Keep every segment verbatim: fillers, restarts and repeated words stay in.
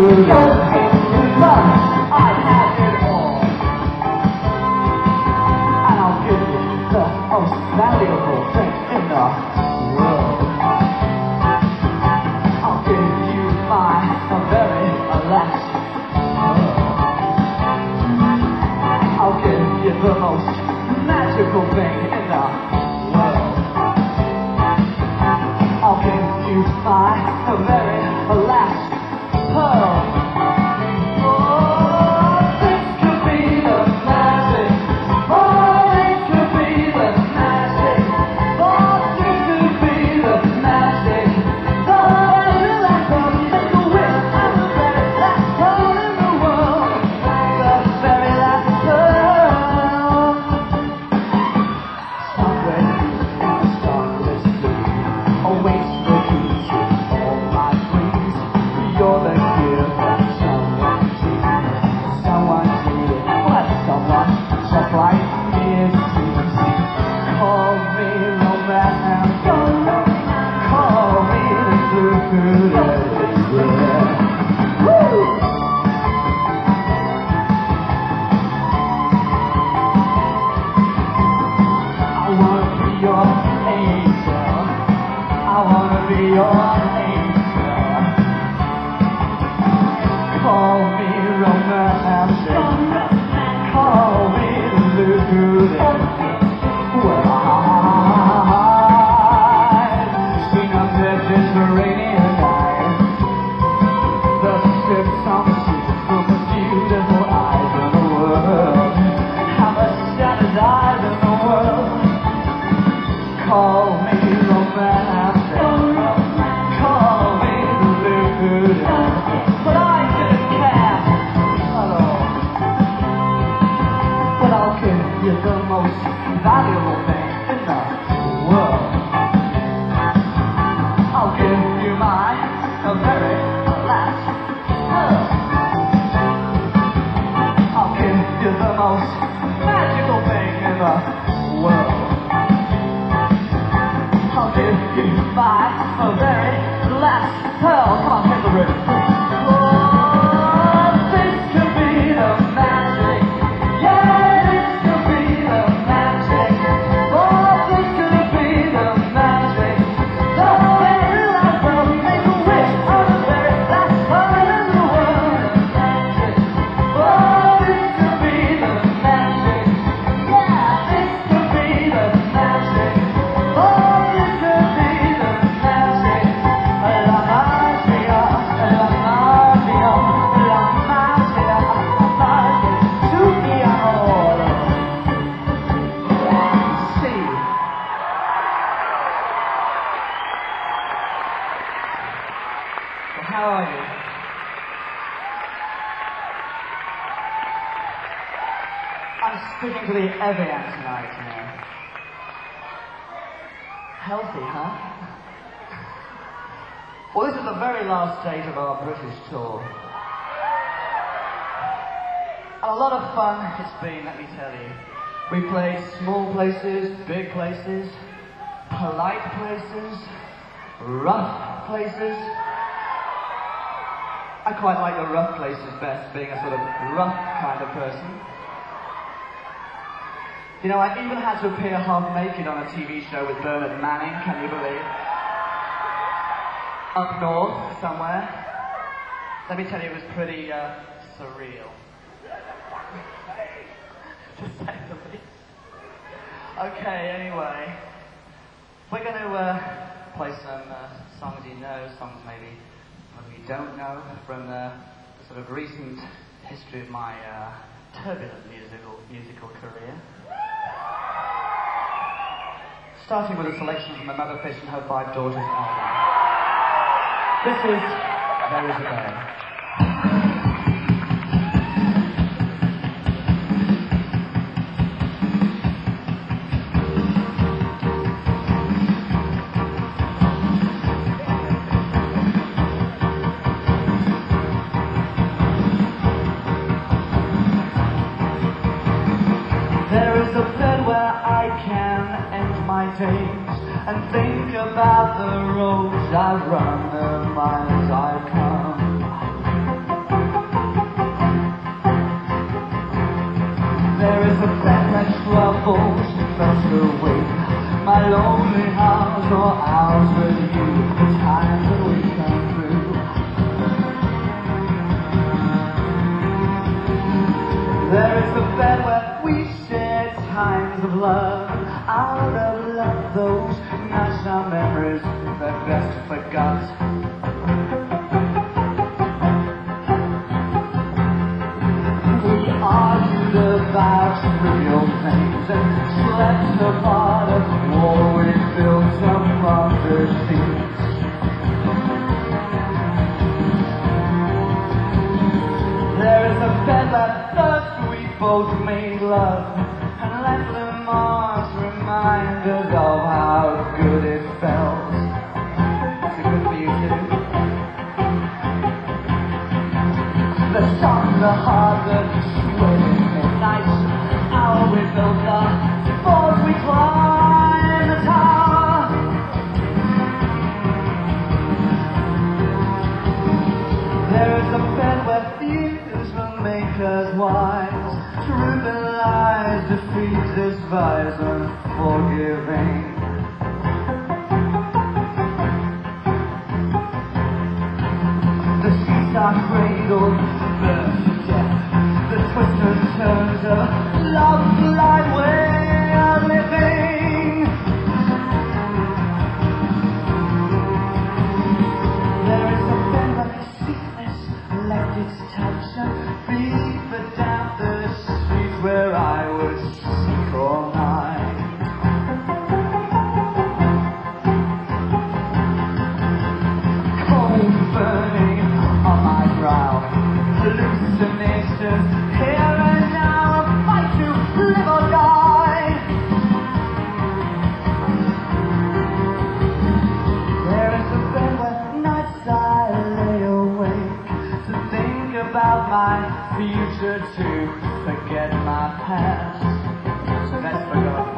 Speaking to the Evian tonight, you know. Healthy, huh? Well, this is the very last date of our British tour. And a lot of fun it's been, let me tell you. We played small places, big places, polite places, rough places. I quite like the rough places best, being a sort of rough kind of person. You know, I even had to appear half naked on a T V show with Bernard Manning, can you believe? Up north, somewhere. Let me tell you, it was pretty, uh, surreal. To say the least. Okay, anyway. We're going to, uh, play some, uh, songs you know, songs maybe some of you don't know, from uh, the sort of recent history of my, uh, turbulent musical, musical career. Starting with a selection from the Motherfish and Her Five Daughters album. This is There Is a Day. There is a bed where I can end my days and think about the roads I've run, the miles I've come. troubles melt away. My lonely hours or hours with you, the times that we come through. There is a bed where we share times of love. Out of love, those nights are memories that best forgot. About trivial things and slept apart as war we built up under seas. There is a bed that first we both made love, and let the Mars remind us of how good it felt. Is it good for you too? The songs are hard, the sweating nights, how we built up before we climbed the tower. There is a bed where fears will make us wise. Truth and lies defeat this vice unforgiving. The seas are cradled, birth to death. The twists and turns of love's light way of living. There is a bed where sickness left its touch and fever down the streets where I was sick all night. Cold burning on my brow, hallucinations. Here and now, a fight to live or die. There is a bed where nights I lay awake to think about my future, to forget my past. So that's forgotten.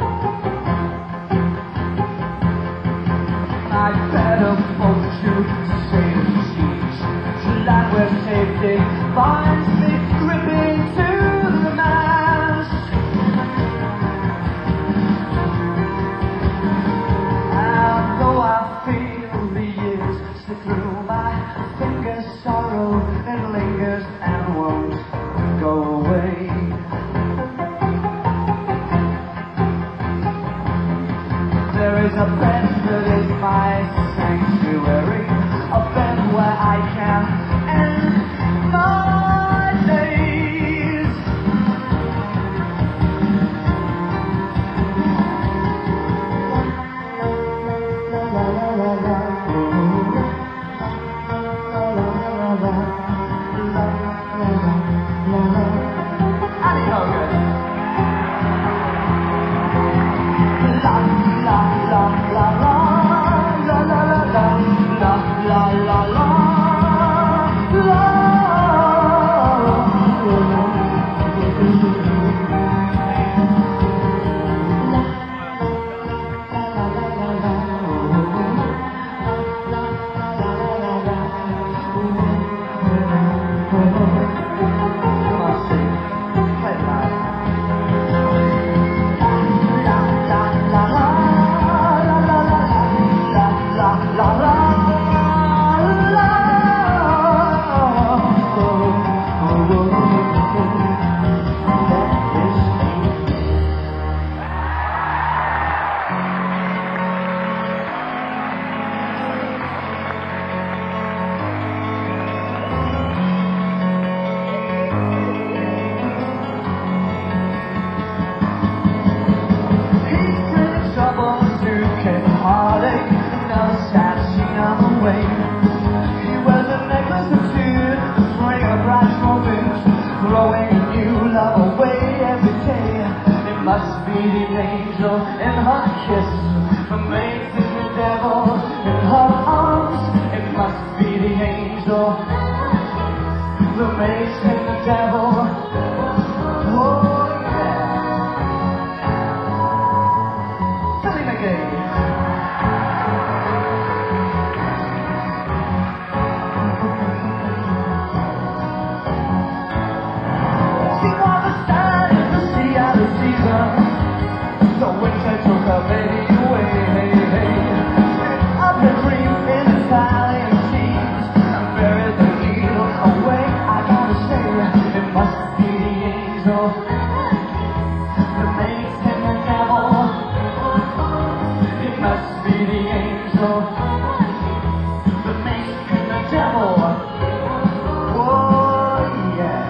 My bed of fortune to save the seas, to land where safety finds me gripping to the mast. And though I feel the years slip through my fingers, sorrow it lingers and won't go away. There is a bed that is my sanctuary, a bed where I can end my days. Annie Hogan. La la la la la la la la la la la la la. See, say it must be the angel that makes him the devil. It must be the angel that makes him the devil. Oh yeah.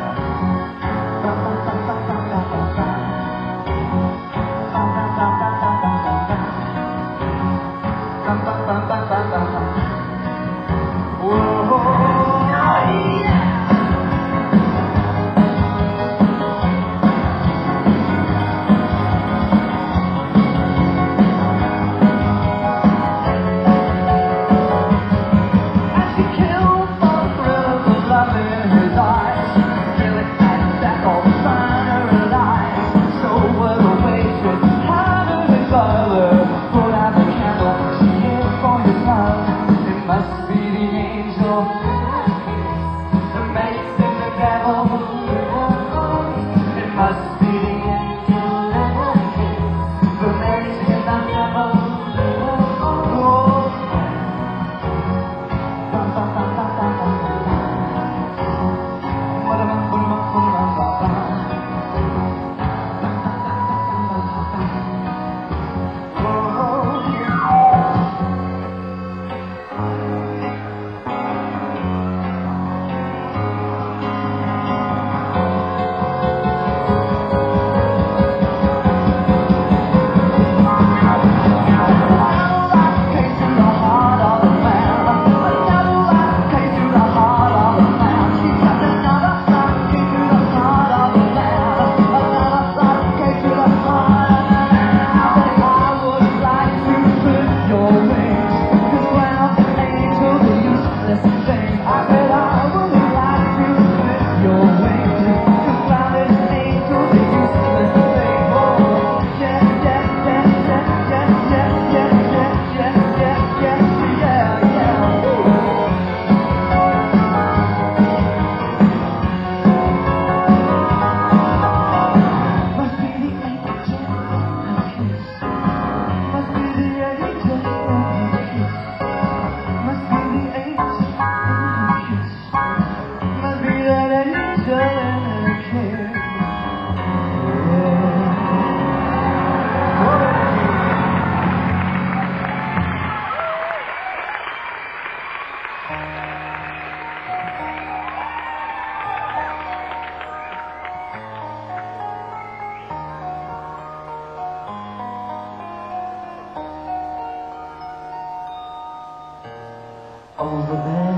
Over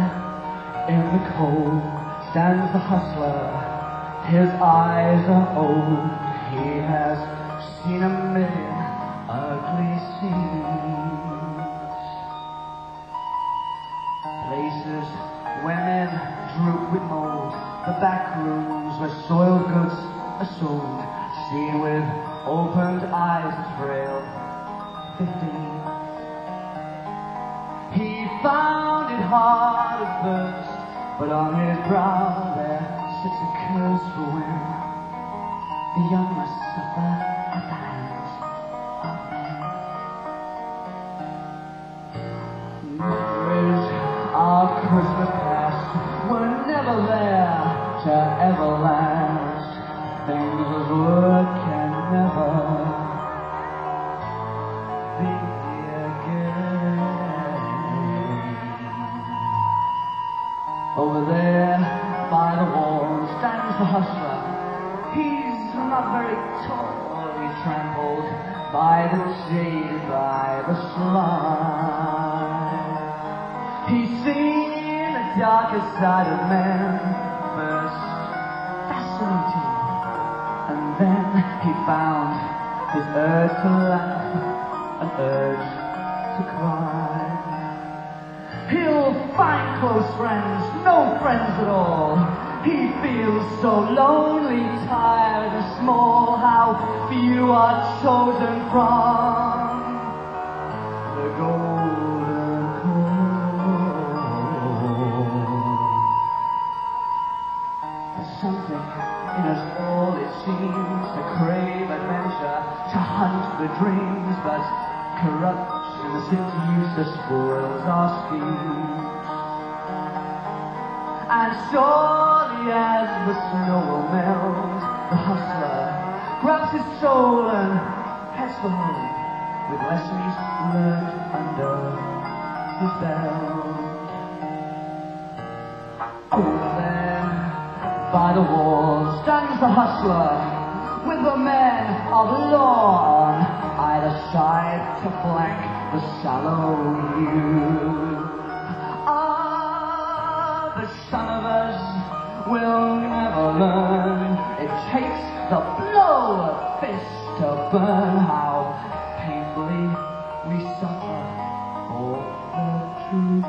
there in the cold stands the hustler. His eyes are old. He has seen a million ugly scenes. Places where men droop with mold. The back rooms where soiled goods are sold. Seen with opened eyes at frail fifteen. He found it hard at first, but on his brow there sits a curse for when the young must suffer at the hands of men. Memories of Christmas past were never there to ever last. Things of wood can never be again. Over there by the wall stands the hustler. He's not very tall, he's trampled by the jade, by the slide. He's seen the darker side of man, first fascinating, and then he found his urge to laugh, an urge to cry. He'll find close friends, no friends at all. He feels so lonely, tired and small. How few are chosen from the golden core. There's something in us all, it seems, to crave adventure, to hunt the dreams, but corruption seduces, spoils our schemes. And surely as the snow will melt, the hustler grabs his soul and heads for home with lessons learned under his belt. Over there, by the wall, stands the hustler with the men of law on either side to flank the sallow youth. Ah, but some of us will never learn. It takes the blow of fist to burn. How painfully we suffer for the truth.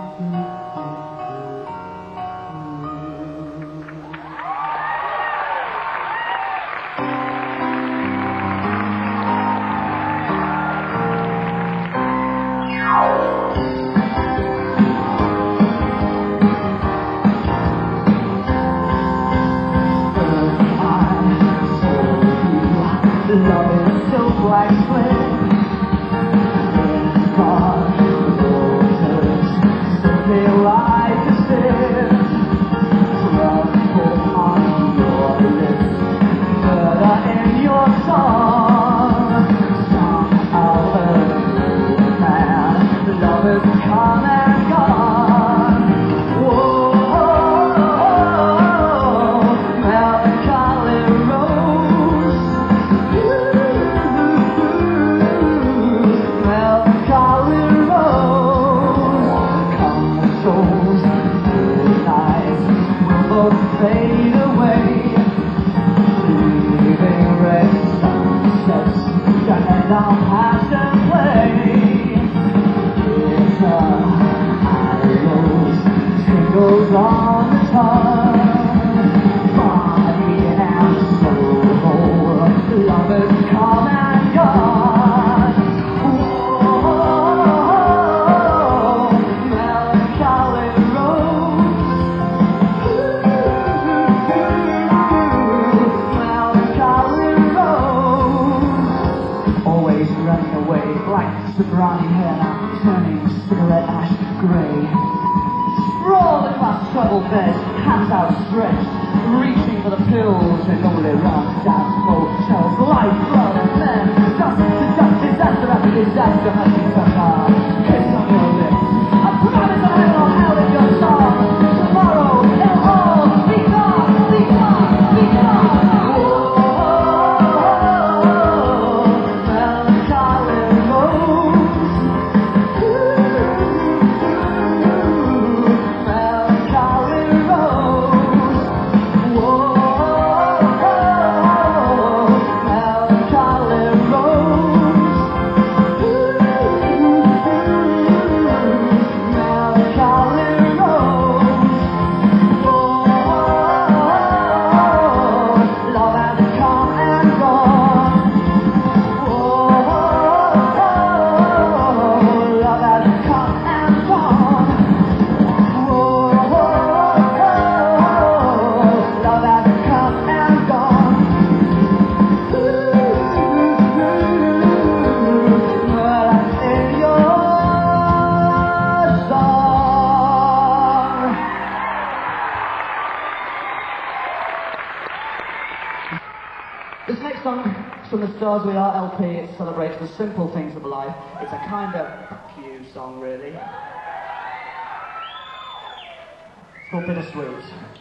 This next song is from the Stars We Are L P. It celebrates the simple things of life. It's a kind of fuck you song, really. It's called Bittersweet.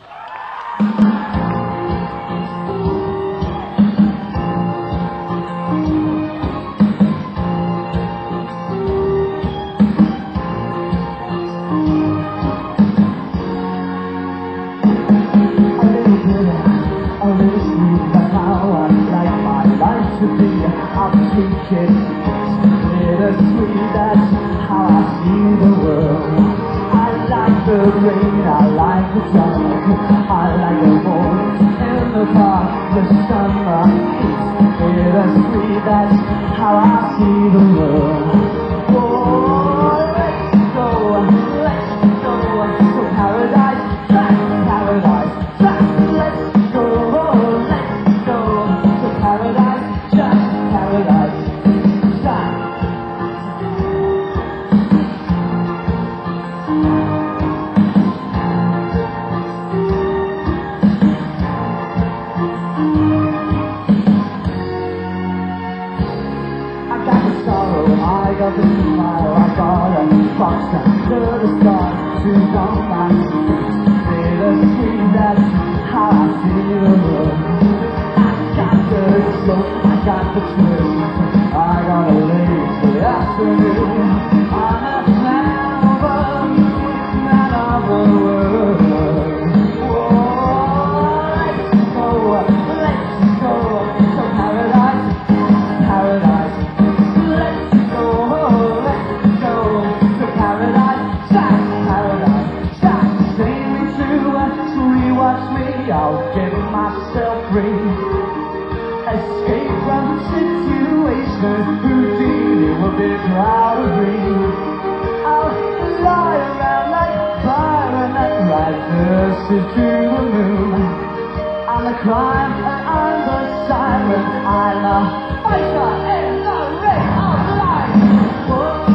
Bittersweet, that's how I see the world. I like the rain, I like the dark, I like the morning in the park, the summer heat. Bittersweet, that's how I see the world. Oh, let's go, let's go to paradise, back to paradise, back. Let's go, let's go to paradise, just paradise. I got the smoke, I got the thrill, I got a late to the afternoon. I'm a man of a man of the world. Whoa, let's go, let's go to paradise, paradise. Let's go, let's go to paradise, paradise. Sing me to, sweet watch me, I'll give myself free. Escape from the situation, Houdini will be proud of me. I'll fly around like fire and that rises to the moon. I'm the crime and I'm the siren, I'm a fighter in the ring of life. Whoa.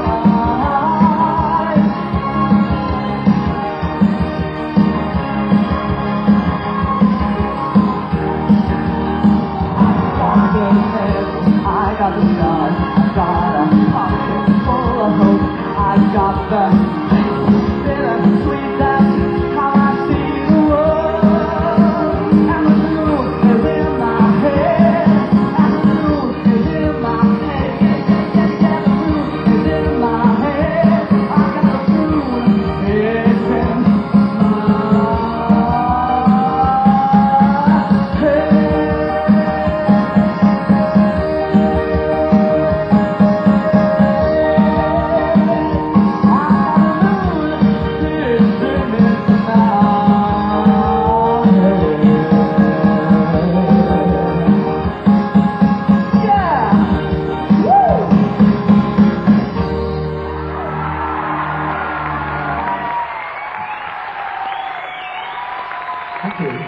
I got the stars, I got a pocket full of hope. I got the bitter sweet, that's how I see the world. And the moon is in my head, and the moon is in my head. Yeah, yeah, yeah, yeah, the moon is in my head. I got the moon, it's in my head. Thank you.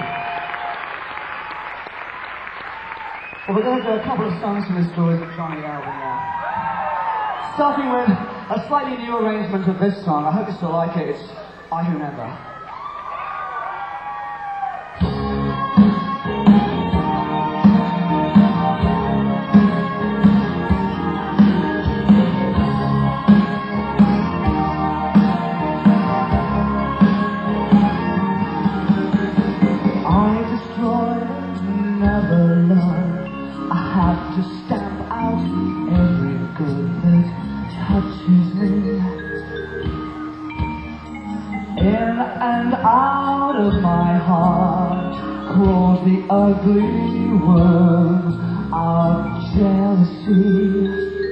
Well, we're going to do a couple of songs from this Joys of Johnny album now. Starting with a slightly new arrangement of this song. I hope you still like it. It's I Who Never. To stamp out every good that touches me. In and out of my heart crawls the ugly worm of jealousy,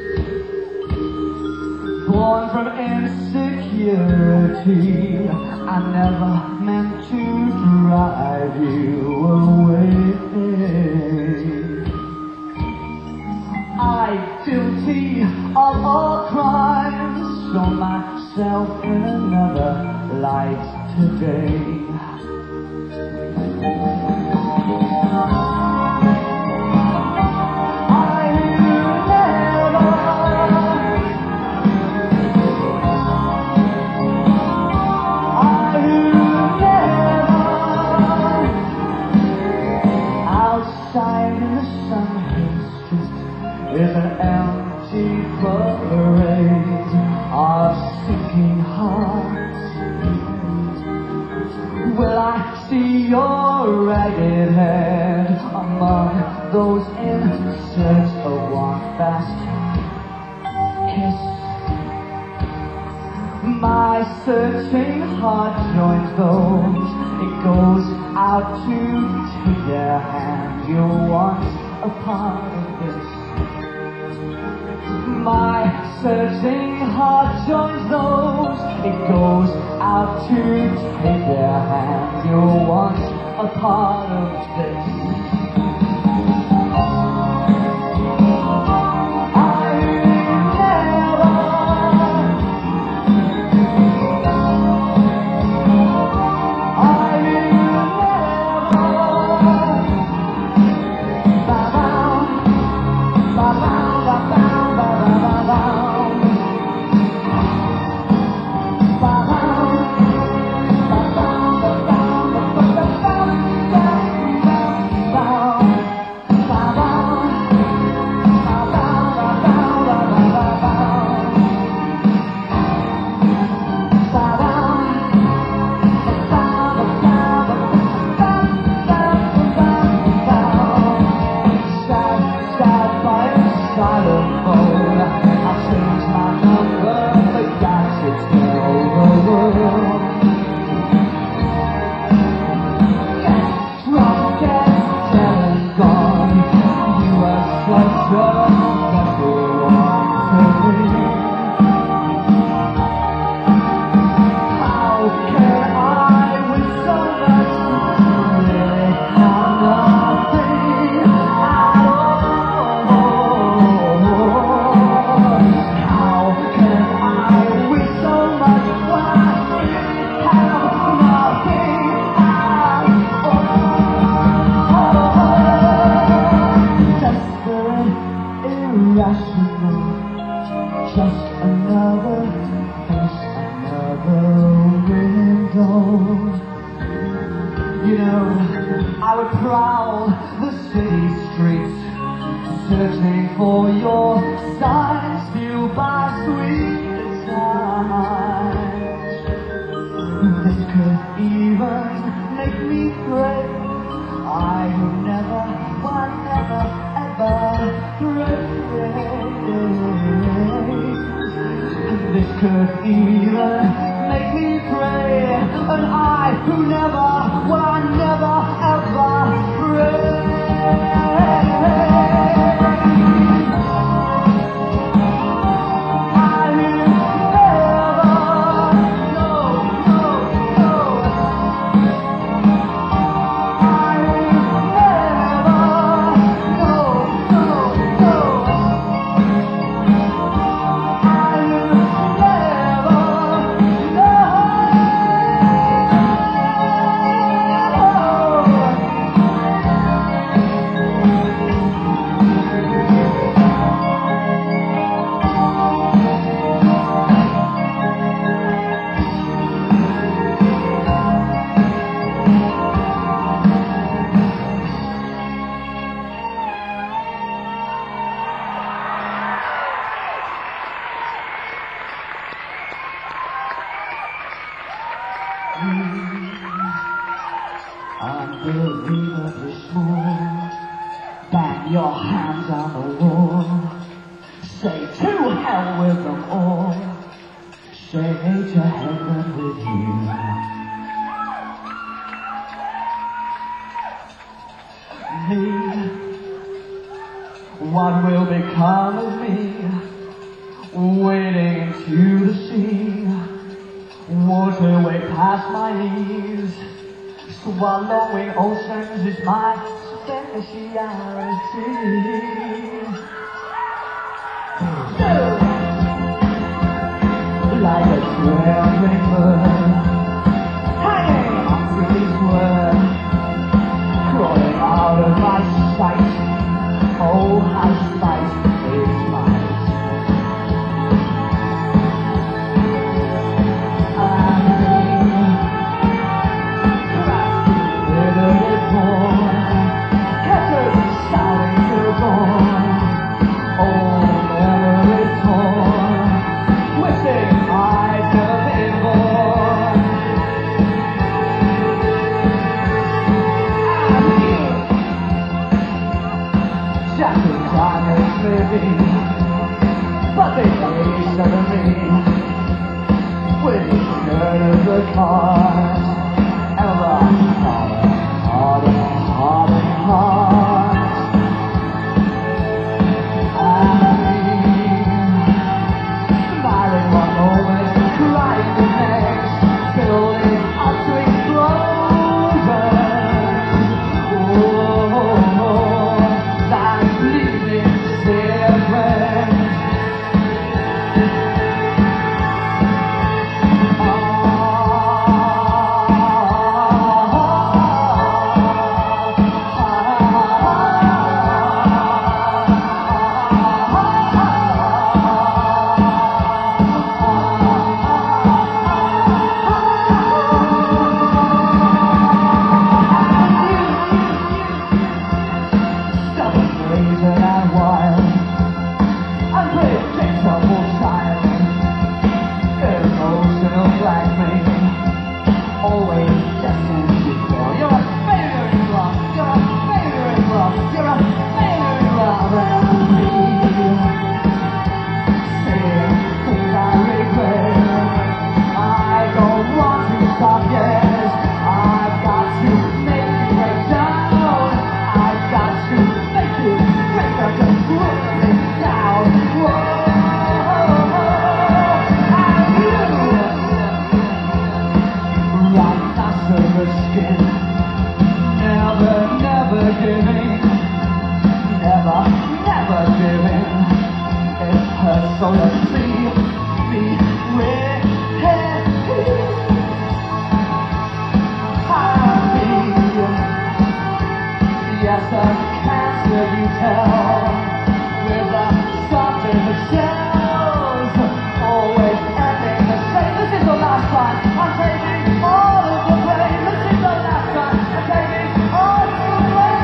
born from insecurity. I never meant to drive you away. I'm guilty of all crimes, show myself in another light today. I never, I never, outside in the sun street is an empty parade of sinking hearts. Will I see your ragged head among those in search of one fast kiss? My searching heart joins those. It goes out to take their hand. You're once a part of this. My searching heart joins those. It goes out to take their hands. You're once a part of this. prowl the city streets, searching for your signs to buy sweet times. This could even make me pray. I would never, why never, ever pray. This could even make me pray. And I who never, why never, ever pray. Unbelievably small, bang your hands on the wall, say to hell with them all, say to heaven with you. Me, what will become of me, wading into the sea, water way past my knees, swallowing oceans is my specialty. Like a trembling bird, hanging on to this word, crawling out of my sight. Oh, how spice is mine. But they say suddenly, with the skirt of the car, ever harder, harder, harder, harder. And me, smiling one moment, crying the next, building up to explosion. Oh, that's leaving different. So let's see, see where I'll be. Yes, a cancer you tell, with a soft in the shells, always ending the same. This is the last time I'm taking all of the blame. This is the last time I'm taking all of the blame.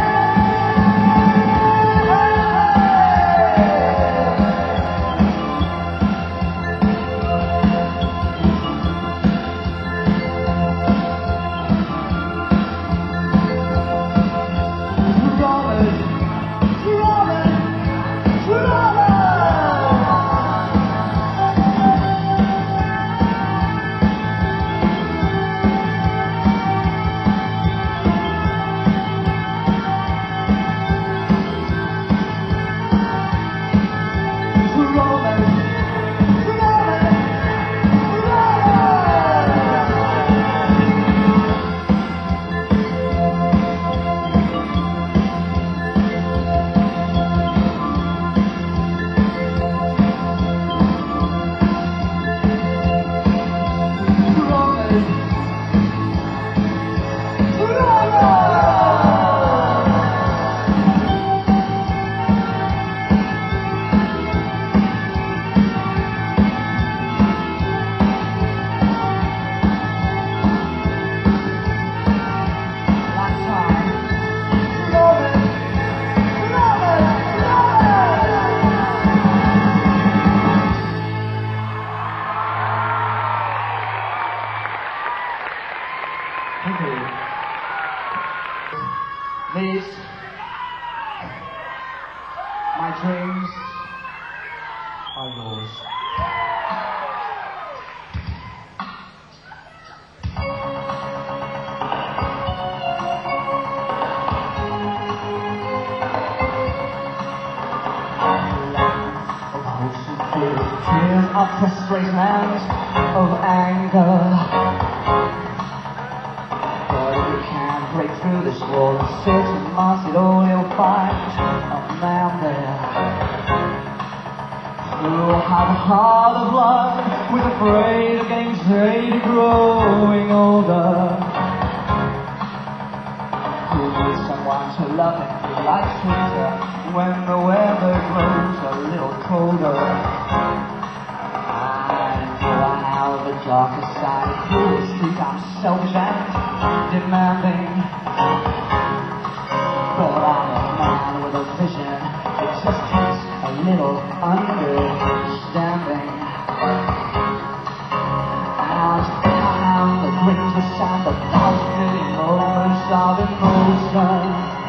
These, my dreams, are yours. Tears of frustration and of anger, but you can't break through this wall and search amongst it all. You'll find a man there who'll have a heart of love, who's afraid of getting jaded, growing older, who needs someone to love him, who likes winter when the weather grows a little colder. The darker side of Wall Street, I'm selfish and demanding, but I'm a man with a vision. It just takes a little understanding. And I'm the greatest and a thousand million moments of emotion.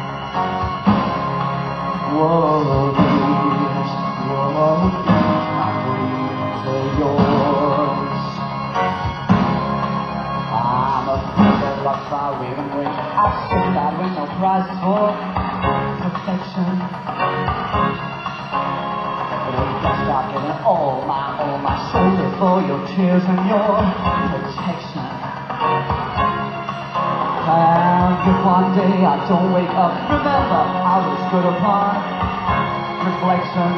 Whoa, these, whoa, these, my dreams are yours. Far away and win. I've seen that with no prize for perfection. But I guess I've given all my, all my shoulder for your tears and your protection. And if one day I don't wake up, remember I was good upon reflection.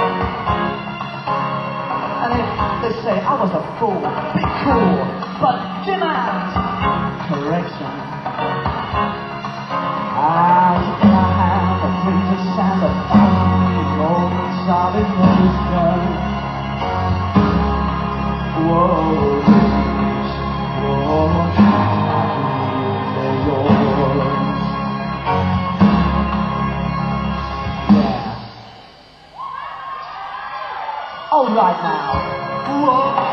And if they say I was a fool, be cool, but demand correction. As in my hand, the greatest and a thousand moments of emotion. Whoa, these, whoa, my dreams are yours. Yeah. All right now. Whoa.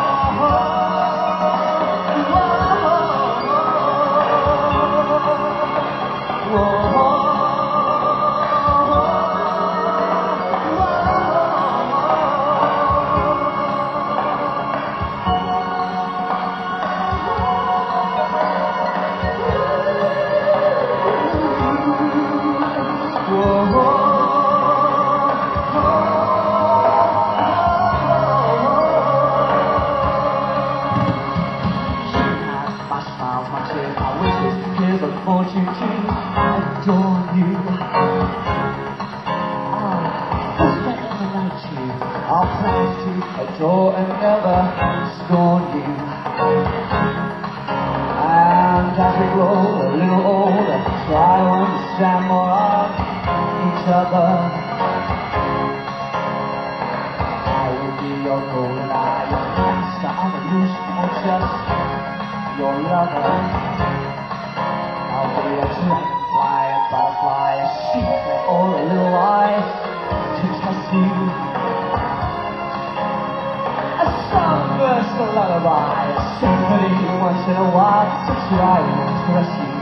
Fortune to adore you. Ah, first I ever liked you. I'll promise to adore and never scorn you. And as we grow a little older, try to understand more of each other. I will be your golden eye, your master of illusion, or just your lover. I'll be a dragonfly, a butterfly, a secret, or a little lie to test you. A sunburst, a lullaby, a symphony once in a while to try and impress you.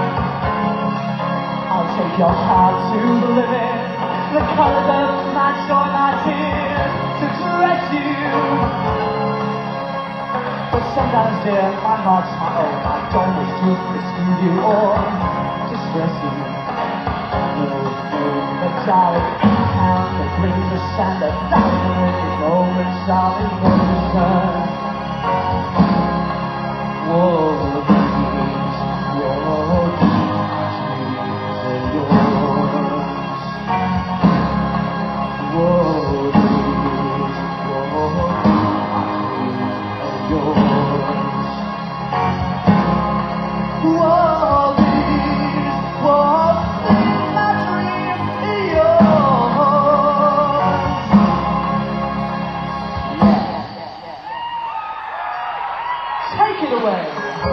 I'll take your heart to the limit, the color that match your my tears to dress you. But sometimes, dear, my heart's my own. I don't wish to mislead you or distress you. No, no, but darling, in my hand that brings us and a thousand moments of emotion. Whoa, these, whoa, these are yours. Whoa, these, whoa, yours. Whoa, these, whoa, my dreams are yours. Yeah. Take it away.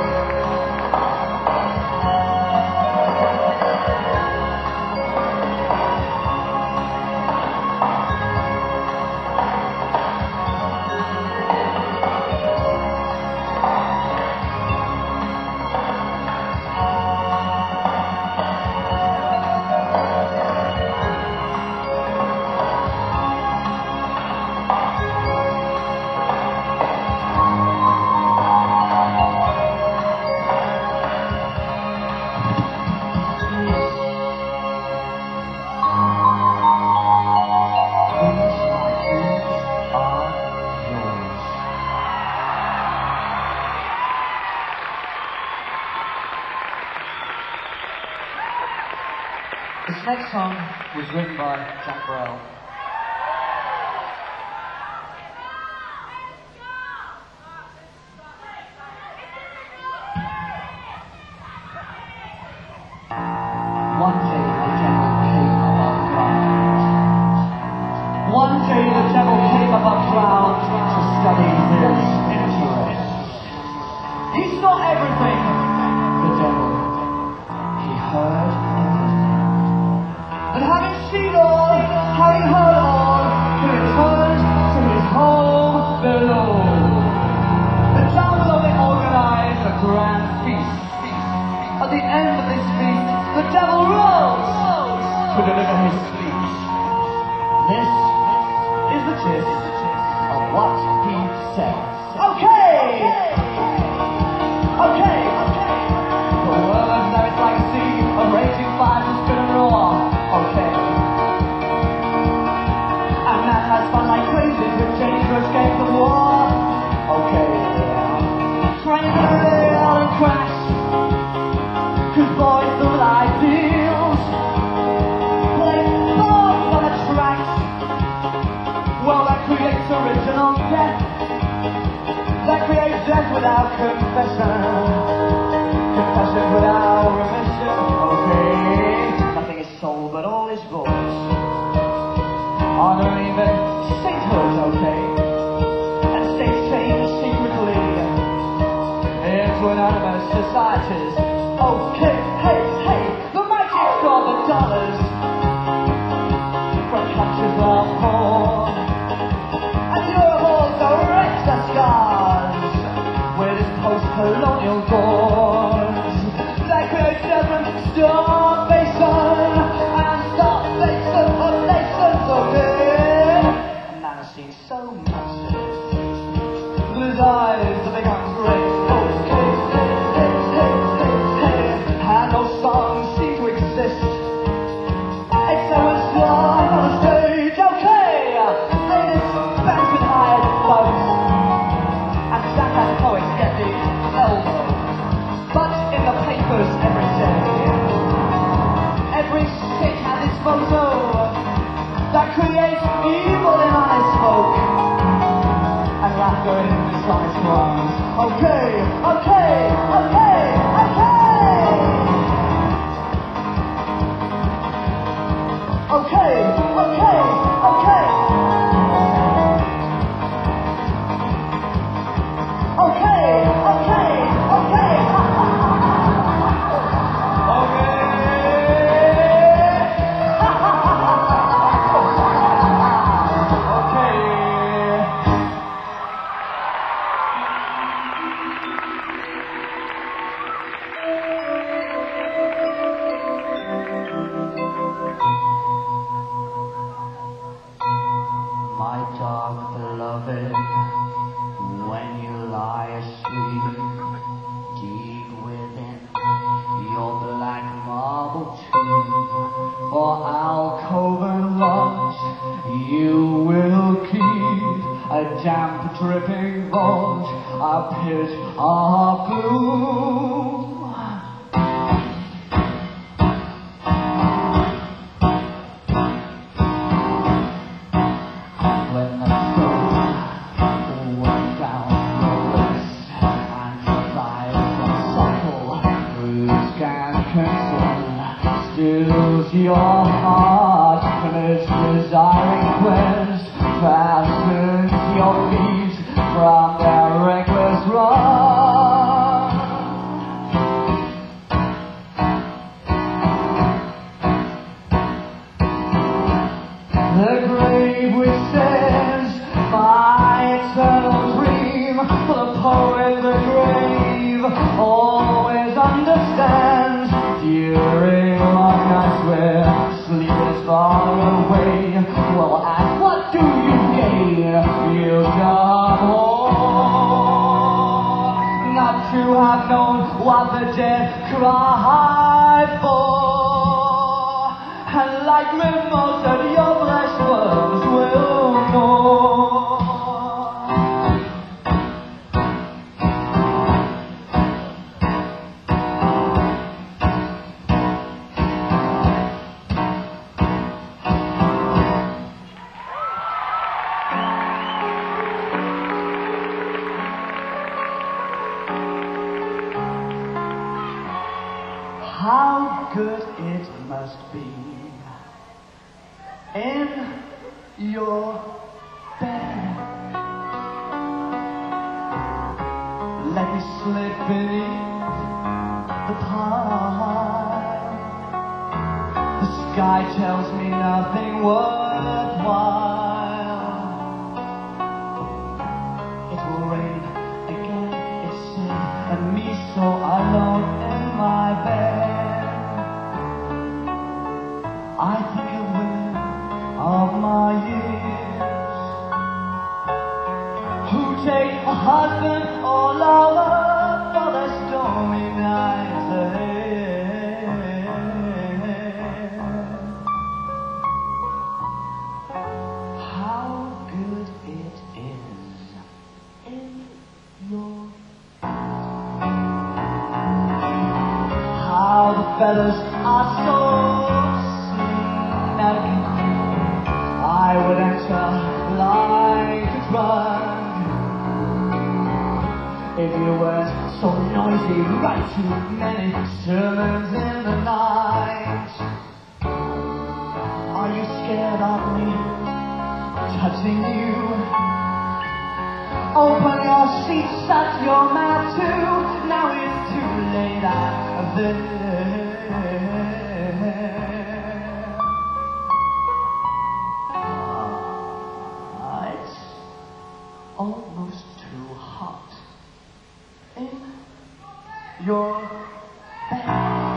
This next song was written by Jack Brel. One day the devil came above ground. One day the devil came above ground to study his interest. He saw everything, the devil. He heard everything. And having seen all, having heard all, he returned to his home below. And down below they organized a grand feast. At the end of this feast, the devil rose to deliver his speech. This is the gist of what he said. Okay! Okay! The world now it's like a sea of raging fires and spin and roar. Okay. And man has fun like crazy with dangerous games of war. Okay. Trains that rail and crash. Cause boys full ideals play bombs on the tracks. Well, that creates original death. That creates death without confession. Confession without remission. Okay. Nothing is soul but all is voice. Honor and even sainthood, okay. And states change secretly into anonymous societies. Okay, hey, hey, the magic of the dollars from countries of poor. And Europe also wrecks the scars with its post-colonial doors. That creates different starvation and starvation of nations, okay. And man has seen so much of it. His eyes have become great. Okay, hey, hey, hey, hey, hey. And those songs seem to exist. Except when strong on the stage, okay. Ladies bent with hired folks. And jackass poets get the elbow. But in the papers every day, every stick has its photo that creates evil in honest folk. And laughter in dishonest ones. Okay, okay, okay, okay. Okay, okay, okay. Okay, okay, okay. My dark beloved, when you lie asleep, deep within your black marble tomb, for alcove and lodge you will keep a damp dripping vault, a pit of gloom. When the sun went down your wrist and your thighs were supple, bruised and concerned, stills your heart from its desiring quest, fastens your feet from their reckless run. The grave which says my eternal dream, for the poet the grave always understands. During long nights where sleep is far away, well, ask what do you gain? You come home, not to have known what the dead cry for. And like mimosa, your flesh worms will know. must be in your bed. Let me slip beneath the pine. The sky tells me nothing worthwhile. It will rain again, it said, and me so alone in my bed. I think of women of my years who take a husband or lover for their stormy nights ahead. How good it is in your how the feathers are so snug. I would enter like a drug if you weren't so noisy, write too many sermons in the night. Are you scared of me touching you? Open your seat, shut your mouth too. Now it's too late, I'm there. Ah, it's almost too hot in your bed.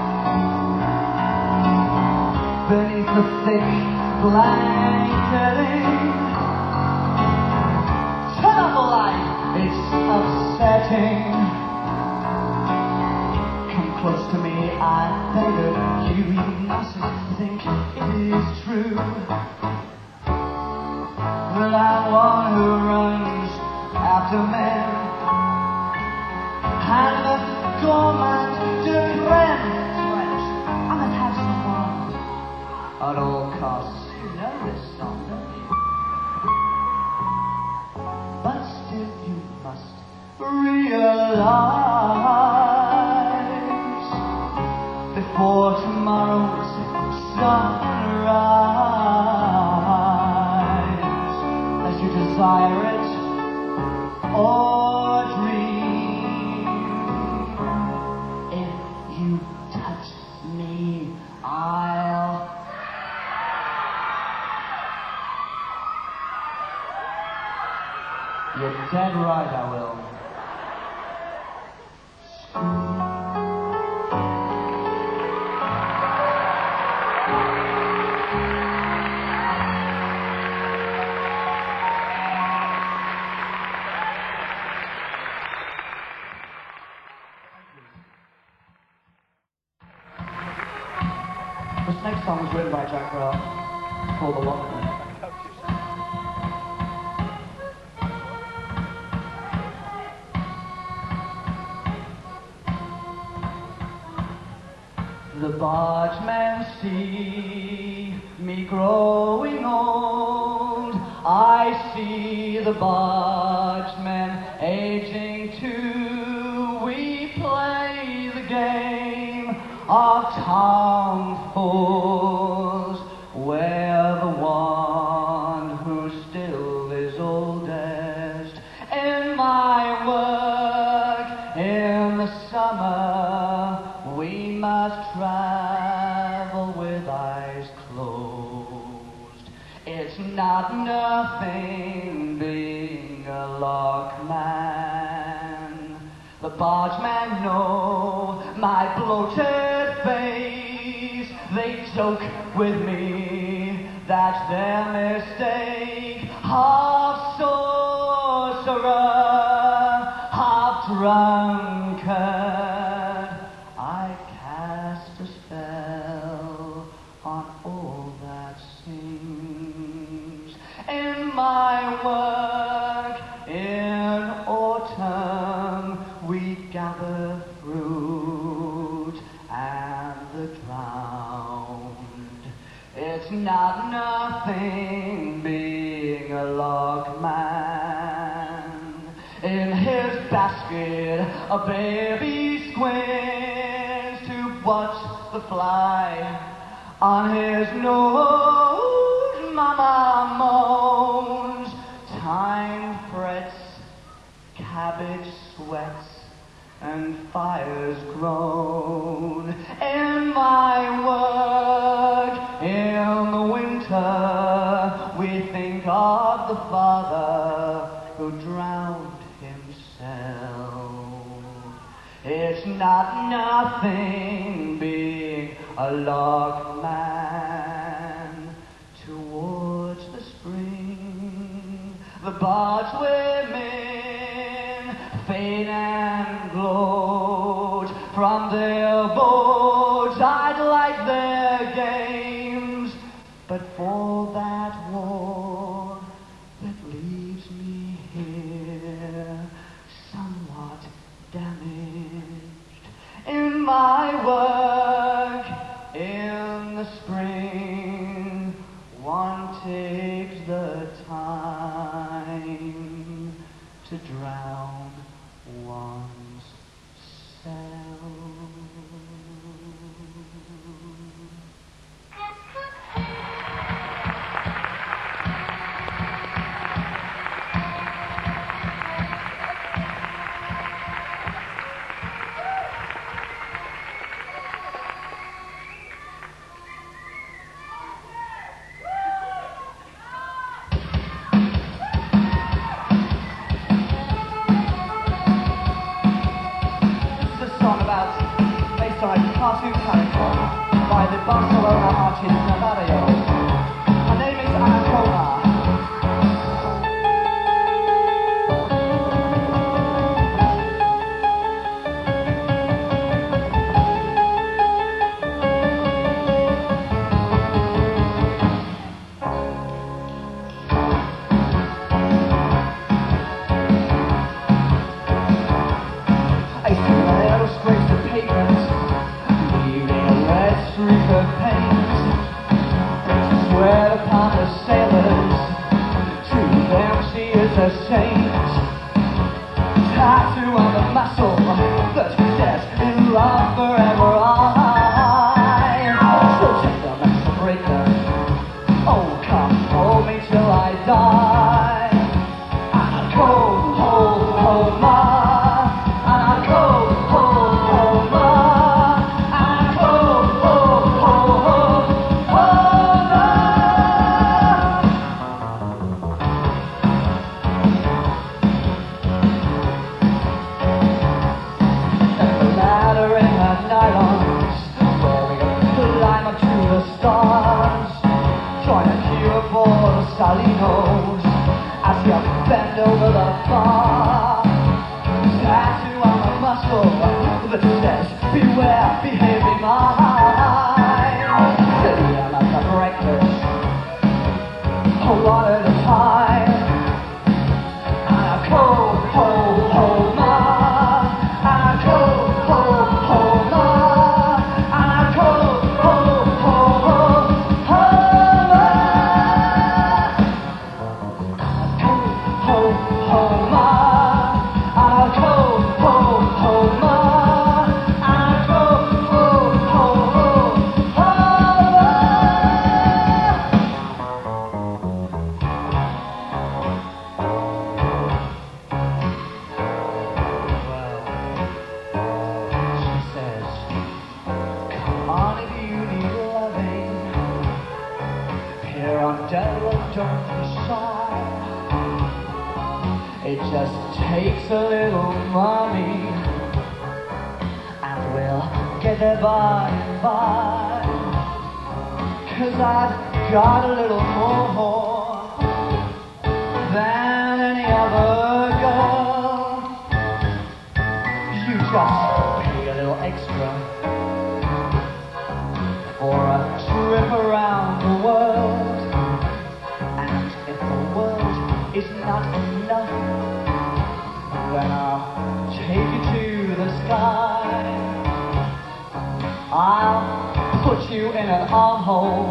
Beneath the thick blanketing, turn off the light, it's upsetting. Come close to me, I beg of you, you mustn't think it is true that I'm one who runs after men. And the gourmand de crème French. I must have someone at all costs. You know this song, don't you? But still you must realize before tomorrow's sunrise, as you desire it or dream, if you touch me, I'll You're dead right, I will. This next song was written by Jack Ross, called The Walkman. The bargemen see me growing old. I see the bargemen aging too. We play the game of tomfools, where the one who still is oldest. In my work in the summer, we must travel with eyes closed. It's not nothing being a lockman. The bargemen know my bloated face. They joke with me, that's their mistake. Half sorcerer, half drunkard, I cast a spell on all that sings. In my work in autumn, we gather fruit and the drowned. It's not nothing being a logman. In his basket, a baby squints to watch the fly On his nose, mama moans. Time frets, cabbage sweats, and fires groan. In my work, in the winter, we think of the father who drowned himself. It's not nothing being a log man towards the spring. The barge women fade and gloat from their boats. I'd like their games, but for that war that leaves me here somewhat damaged. In my work in the spring, one takes the time to drown one's self. Cartoon character by the Barcelona artist Navarro. Her name is Anacona. I see the little scrapes of pavement, streak of paint. Swear upon the sailors, treat them she is a saint. Tattoo on the muscle that says in love forever I. So take the muscle breaker. Oh, come hold me till I die. And I go home, home, ma. And I go home, home, ma. Salinos, as you bend over the bar. Tattoo on my muscle that says, beware, behave in mine. Silly, I'm at the breakfast, a lot at a time. And I go, ho, ho, ma. And I go, ho, ho, ma. And I go, ho, ho, ho, ho, ma. Ho, ho, ma. I'll go, ho, ho, ma. I'll go, ho, ho, ho, ho, ma. Well, she says, come on if you need loving. Here on Delaware, don't be shy. It just takes a little money, and we'll get there by and by. Cause I've got a little more than any other girl. You just pay a little extra for a trip around the world. And if the world is not enough, then I'll take you to the sky. I'll put you in an armhole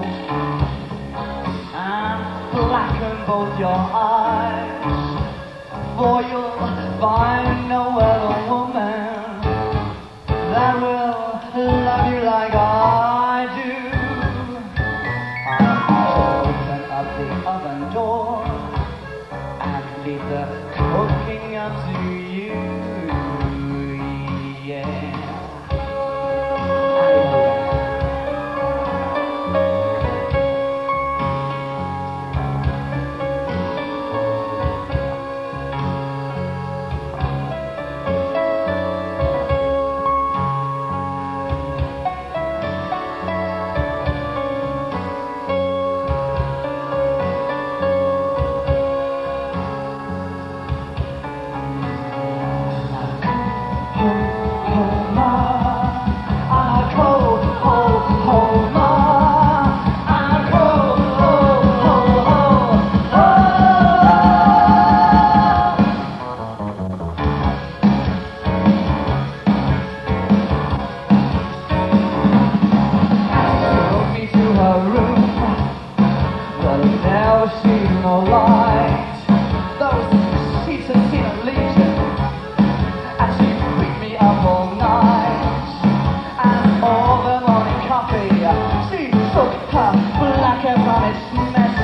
and blacken both your eyes, for you'll find no other woman that will love you like I do. blacker from its mess.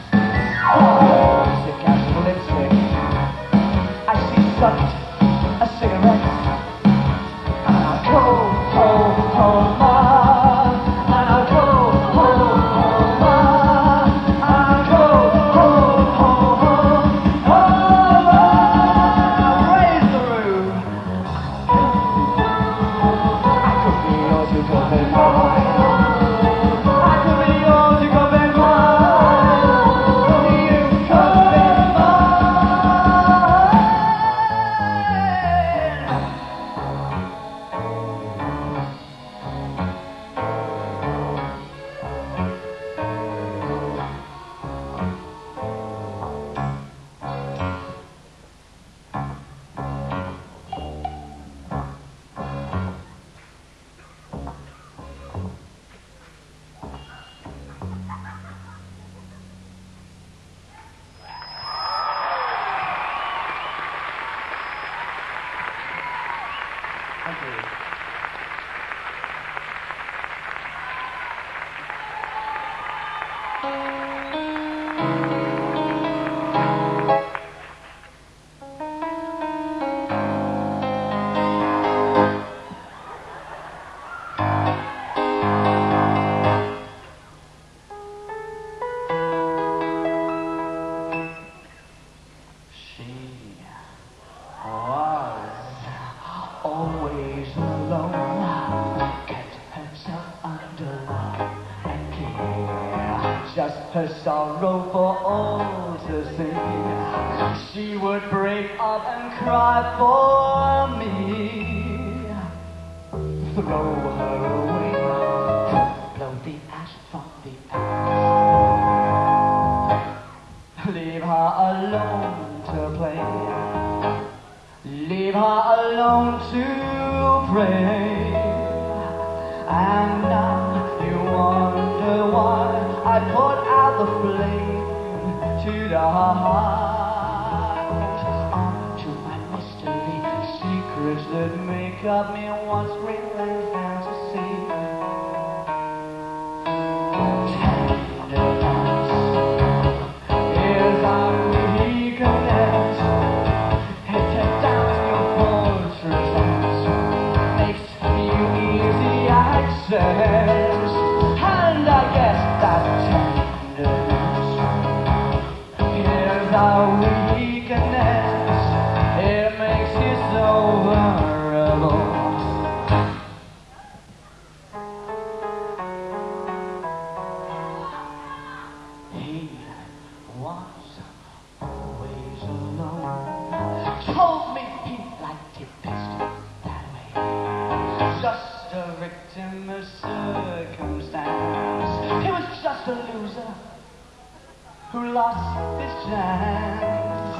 Oh, sick as lipstick. I see sucked a cigarette. And I'll go home, home, ma. And I'll go home, home, ma. I'll go home, home, home, home, ma. Raise the roof. I could be yours, you could be mine. I could be yours, you could be mine. You could be mine. Thank you. She was always alone, kept herself under lock and key. Just her sorrow for all to see. She would break up and cry for me. Throw her away, blow the ash from the past. Leave her alone to play. Leave her alone to pray. And now you wonder why I put out the flame to the heart. On to my mystery, secrets that make up me once real and fantasy. Tenderness is our weakness. It takes down your fortresses, makes you easy access. And I guess that tenderness is our weakness. It makes you so vulnerable. He was always alone. Told me he liked it best that way. Just a victim of circumstance. He was just a loser who lost his chance.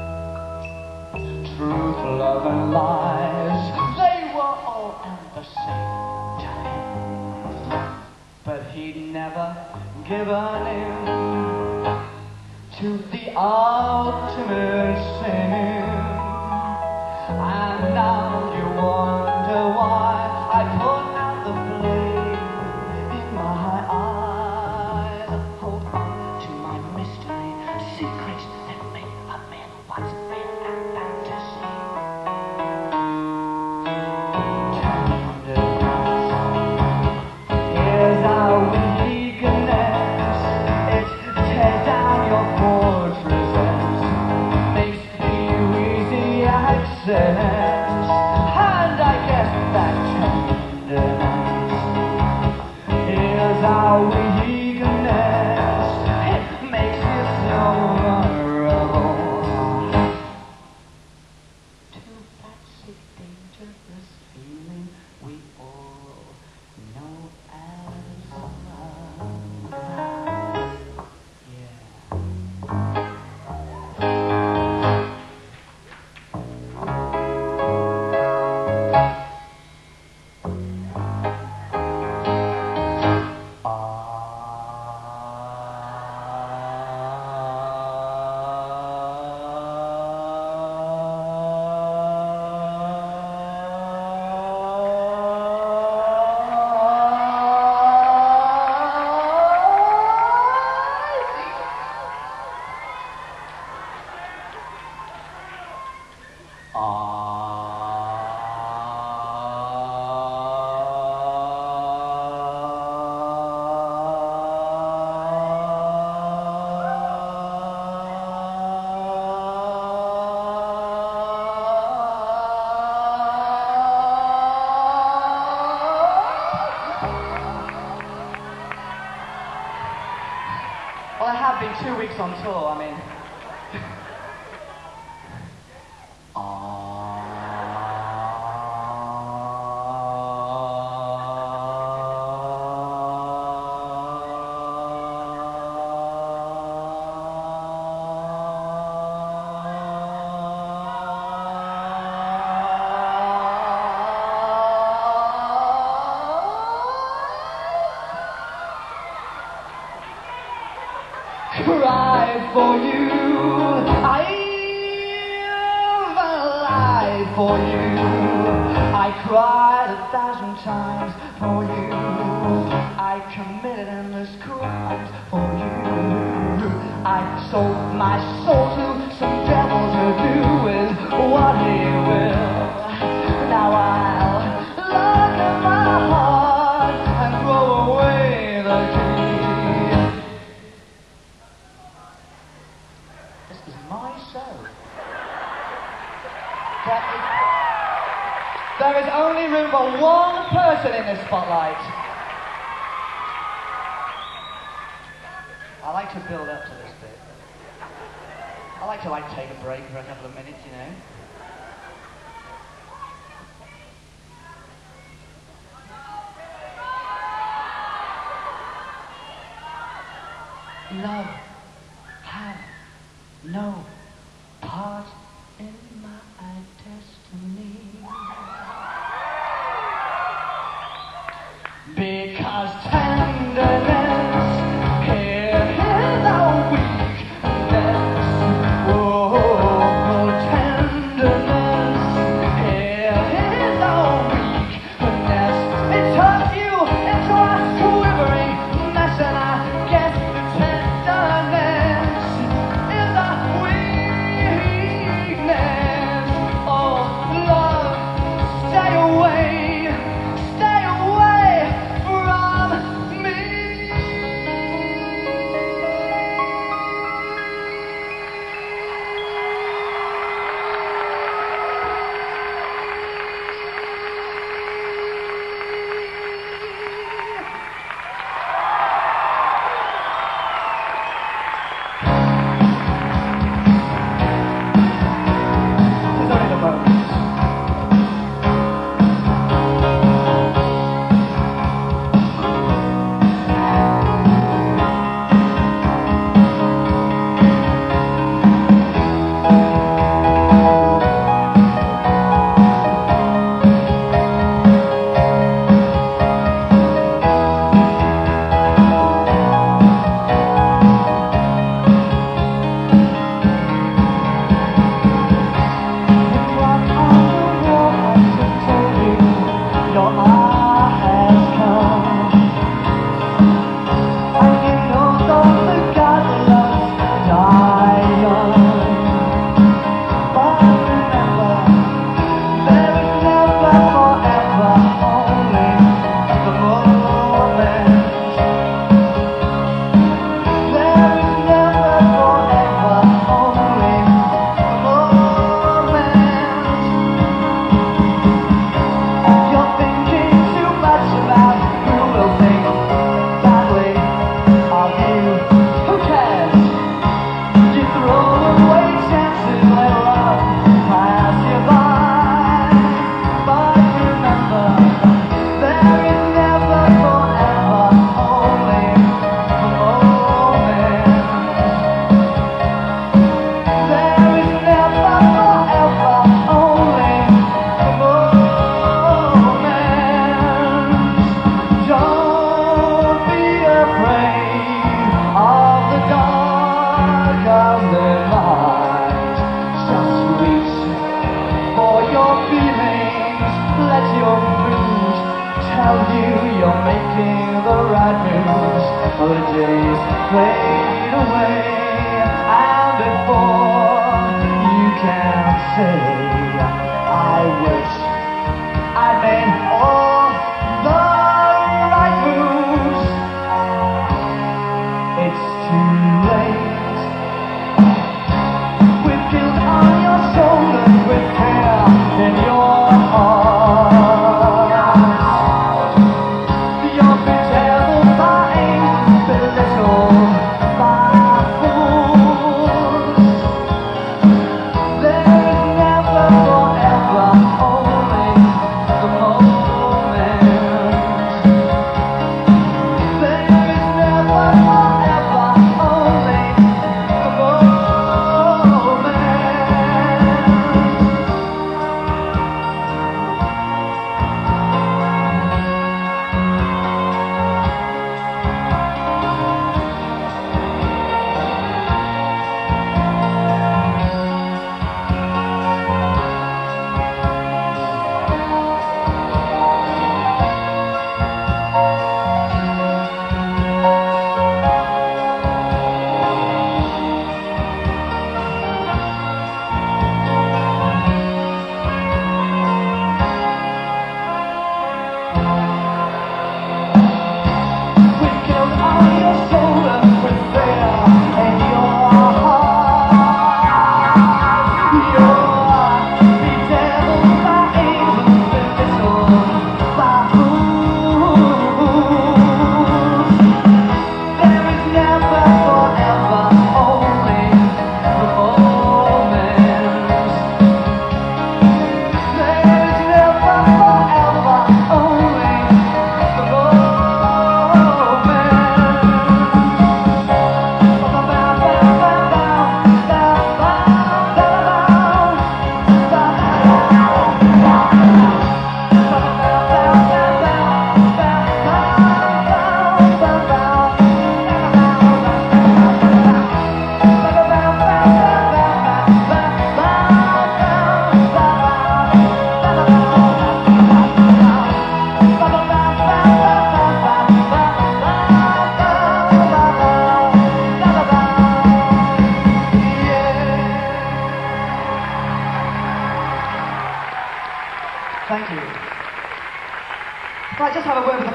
Truth, love, and lies, they were all at the same time. But he'd never given in to the ultimate sin. And now you wonder why I put out the flame in my eyes. Hold on to my mystery, secrets that make a man what's real and fantasy. Tenderness is our weakness. It tears down your fortresses, makes you easy access. And I Well, I have been two weeks on tour, I mean. Cry for you, I am alive for you. I cried a thousand times for you. I committed endless crimes for you. I sold my soul to some devil to do with what he will. Now I'll lock in my heart and throw away the key. This is my show. There is, there is only room for one person in this spotlight. I like to build up to this bit. I like to like take a break for a couple of minutes, you know. Love have no part in my destiny, because tenderness here is our weakness. Oh, tenderness here is our weakness. It turns you into a quivering mess, and I guess the tenderness is a weakness. Oh, love, stay away, stay away from me. There's only the moment. The days fade away, and before you can say, I wish I'd made all the right moves. It's too late. With guilt on your shoulders, with care in your heart. Your betrayal, my belittled by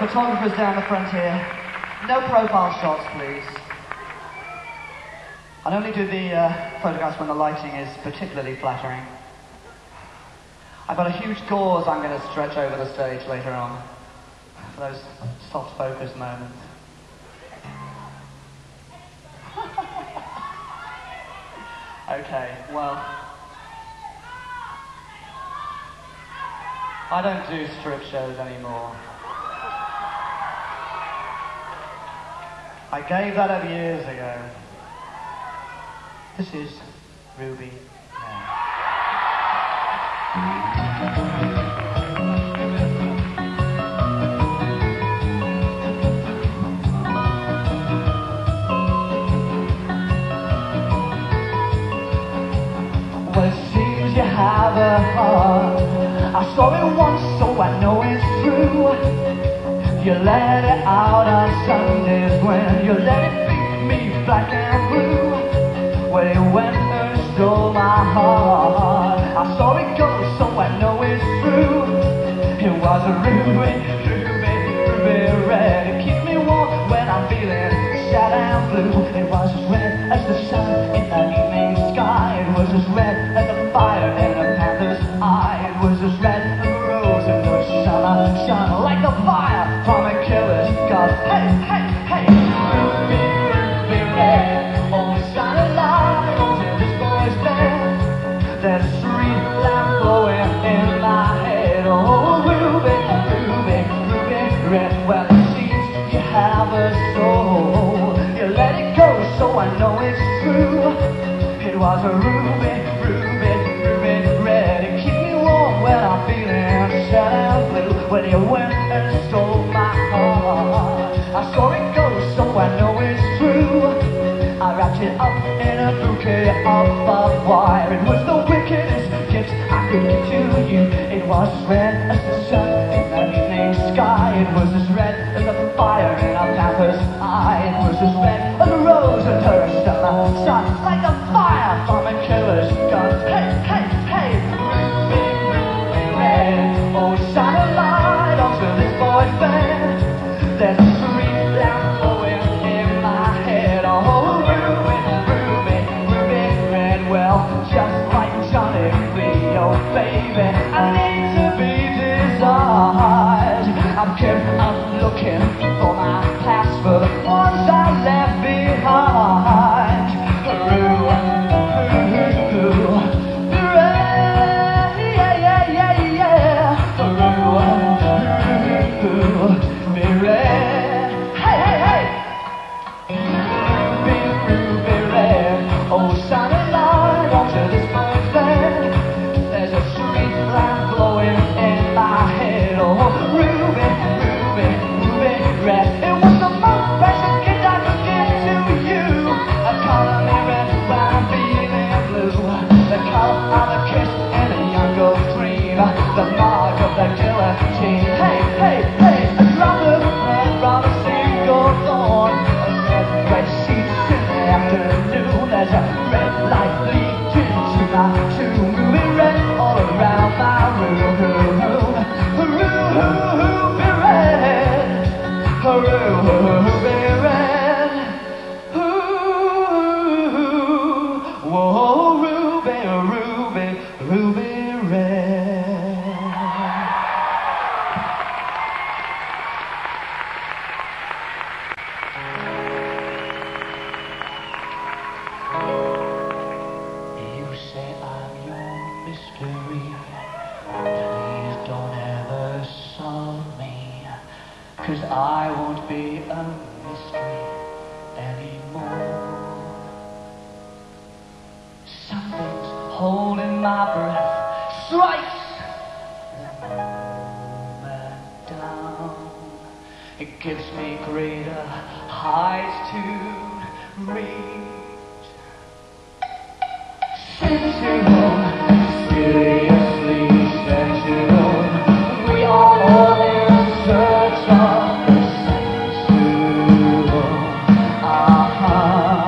photographers down the front here. No profile shots, please. I'll only do the uh, photographs when the lighting is particularly flattering. I've got a huge gauze I'm going to stretch over the stage later on for those soft focus moments. Okay, well, I don't do strip shows anymore. I gave that up years ago. This is Ruby now. Well, it seems you have a heart. I saw it once, so I know it's true. You let it out on Sundays when you let it beat me black and blue. Well, it went and stole my heart. I saw it go, so I know it's true. It was a ruby, ruby, ruby red. It keeps me warm when I'm feeling sad and blue. It was as red as the sun in the evening sky. It was as red as the fire in a panther's eye. It was as red as the rose in the summer sun, like the fire from a killer's gun. Hey, hey, hey, ruby, ruby red. Oh, shine a light onto this boy's bed. There's a street lamp glowing in my head. Oh, ruby, ruby, ruby red. Well, it seems you have a soul. You let it go, so I know it's true. It was a ruby, ruby, ruby red. It keeps me warm when I'm feeling sad and blue. When you went and stole my heart, I saw it go, so I know it's true. I wrapped it up in a bouquet of barbed wire. It was the wickedest gift I could give to you. It was as red as the sun in the evening sky. It was as red as the fire in a panther's eye. It was as red as a rose in her summer sun, like the fire from a killer's gun. Hey, hey, hey, ruby, ruby red. Oh, shine a light onto this boy's bed. There's a street lamp glowing in my head. Oh, ruby, ruby, ruby red. Well, just like Johnny Rio, baby, I need to be desired. I'm kept up looking for my past, for the ones I left behind. Ruby, ruby red. Yeah, yeah, yeah, yeah. Ruby, ruby red. Hey, hey, hey. Ruby, ruby red. Oh, shine a light onto this boy's bed. There's a street lamp glowing in my head. Oh, ruby, ruby, ruby red. It was the most precious gift I could give to you. A color me red when I'm feeling blue. The color of a kiss and a young girl's dream. The mark of the guillotine. Hey, hey, hey. A drop of blood from a single thorn. A red, red sheets in the afternoon. There's a red light leading to my tomb. Ruby red all around my room. Ruby red. Ruby red. Ooh, whoa, ruby, ruby, ruby red. You say I'm your mystery. Please don't ever solve me, 'cause I won't be a mystery anymore. Something's holding my breath, strikes the moment down. It gives me greater heights to reach. Sensual, seriously sensual. We are all in search of the sensual. Uh-huh.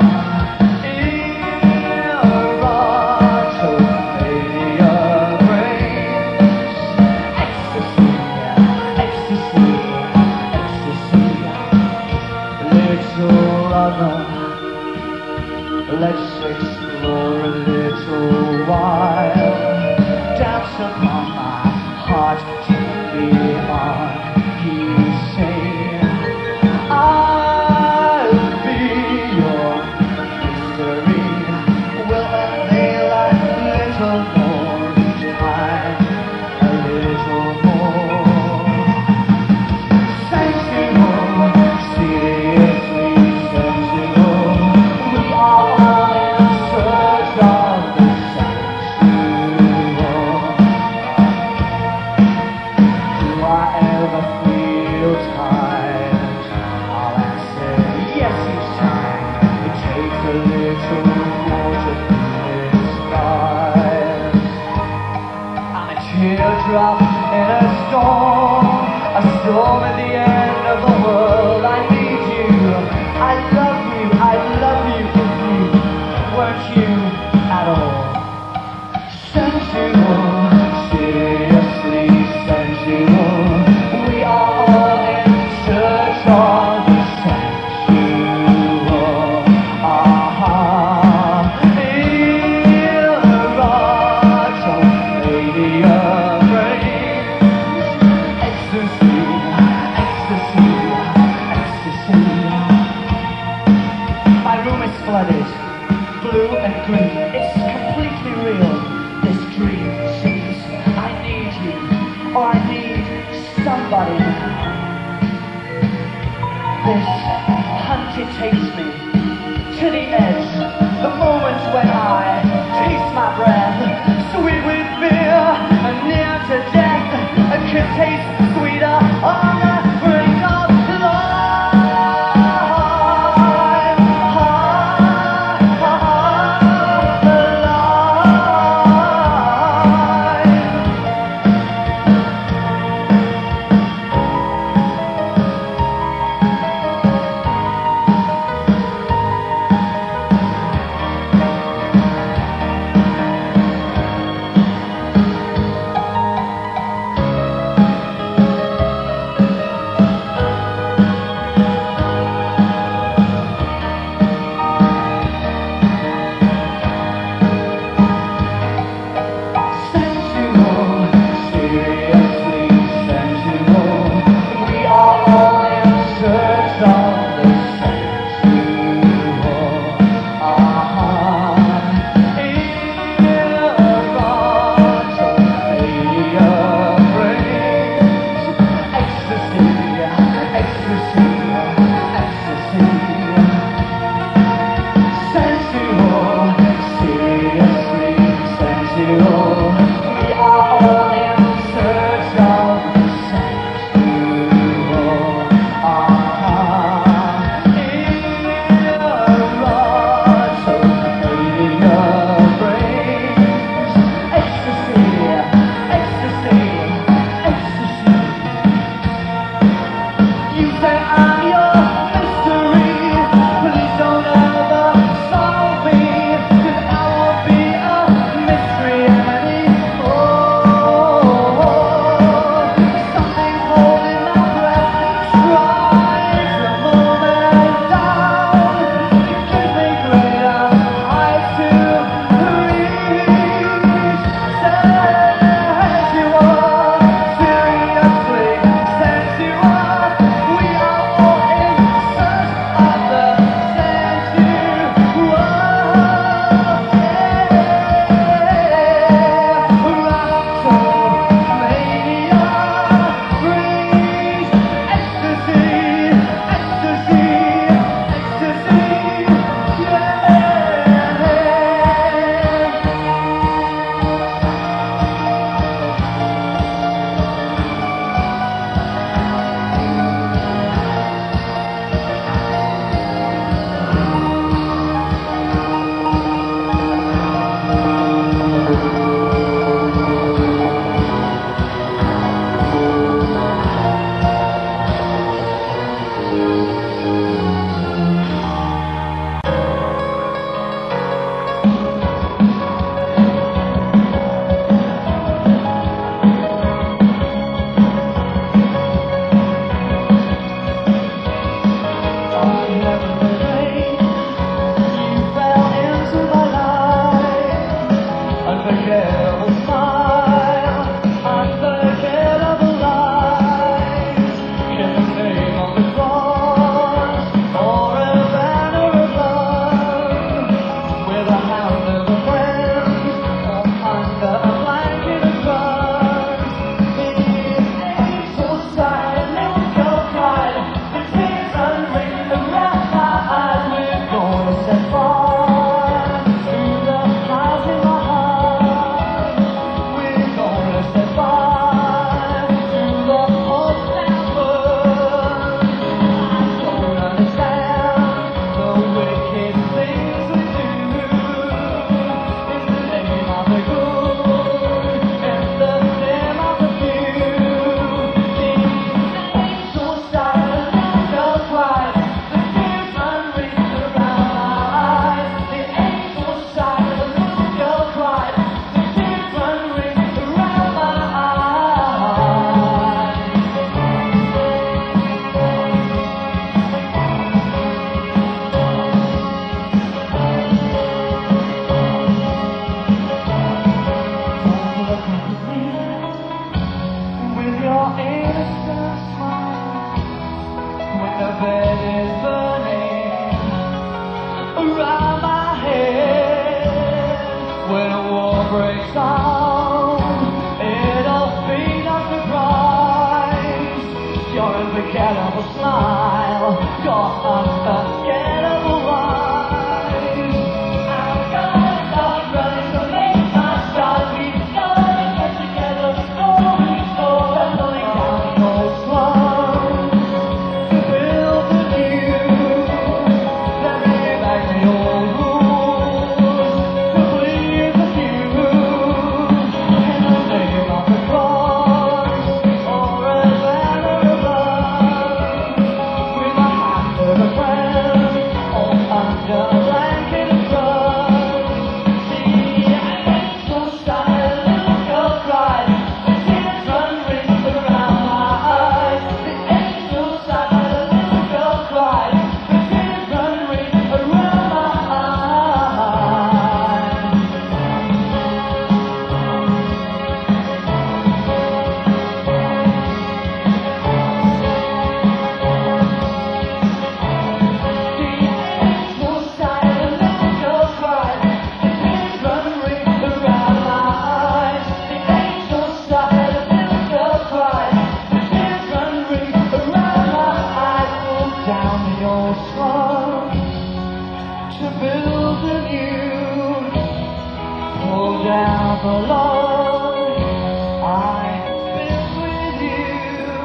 Ecstasy, ecstasy, lover, let's explore a little while. Dance upon my heart gently on. You say I'll be your mystery. We'll unveil a little more each time, a little more. Sensual, seriously sensual. We are all in search of the sensual. Do I ever feel tired? I'll answer yes each time. It takes a little more to finish stars. I'm a teardrop in a storm, a storm at the end of the world. I need you, I love you, I love you if you weren't you at all. Sensual, seriously sensual. We are all in search of the sensual. Ah, erotic mania brains. Ecstasy, ecstasy, ecstasy. My room is flooded, blue and green. It's completely real, this dream seems. I need you, or I need somebody now. This hunted takes me to the edge, the moment when I taste my breath, sweet with fear, and near to death, and can taste sweeter on the brink of life. Life. around my head. When a war breaks out, it'll be no surprise. Your unforgettable smile, your unforgettable eyes. I'm gonna start running to make my start. We're gonna get together before we go tumbling down the old slum. To build a new, let me back the old rules. To please the few, in the name of the cross, or a banner of love. With my hand to the friend, or under a blanket of trust. See, I ain't so shy, a little girl cried. The tears run rings around my eyes. The angel sighed, a little girl cried. The tears run rings around my eyes. The angel sighed, a little girl cried. The tears run rings around my eyes. The angel sighed, a little girl cried. The tears run rings around my eyes. Pull down the old slum to build a new. Pull down the love I built with you.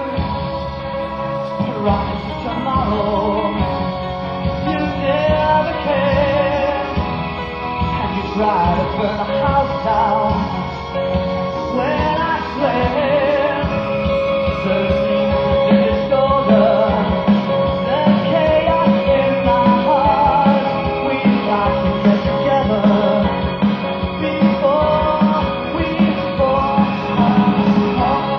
Promise tomorrow you never cared, and you try to burn the house down when I slept. The demons in disorder, the chaos in my heart. We got to get together before we fall apart.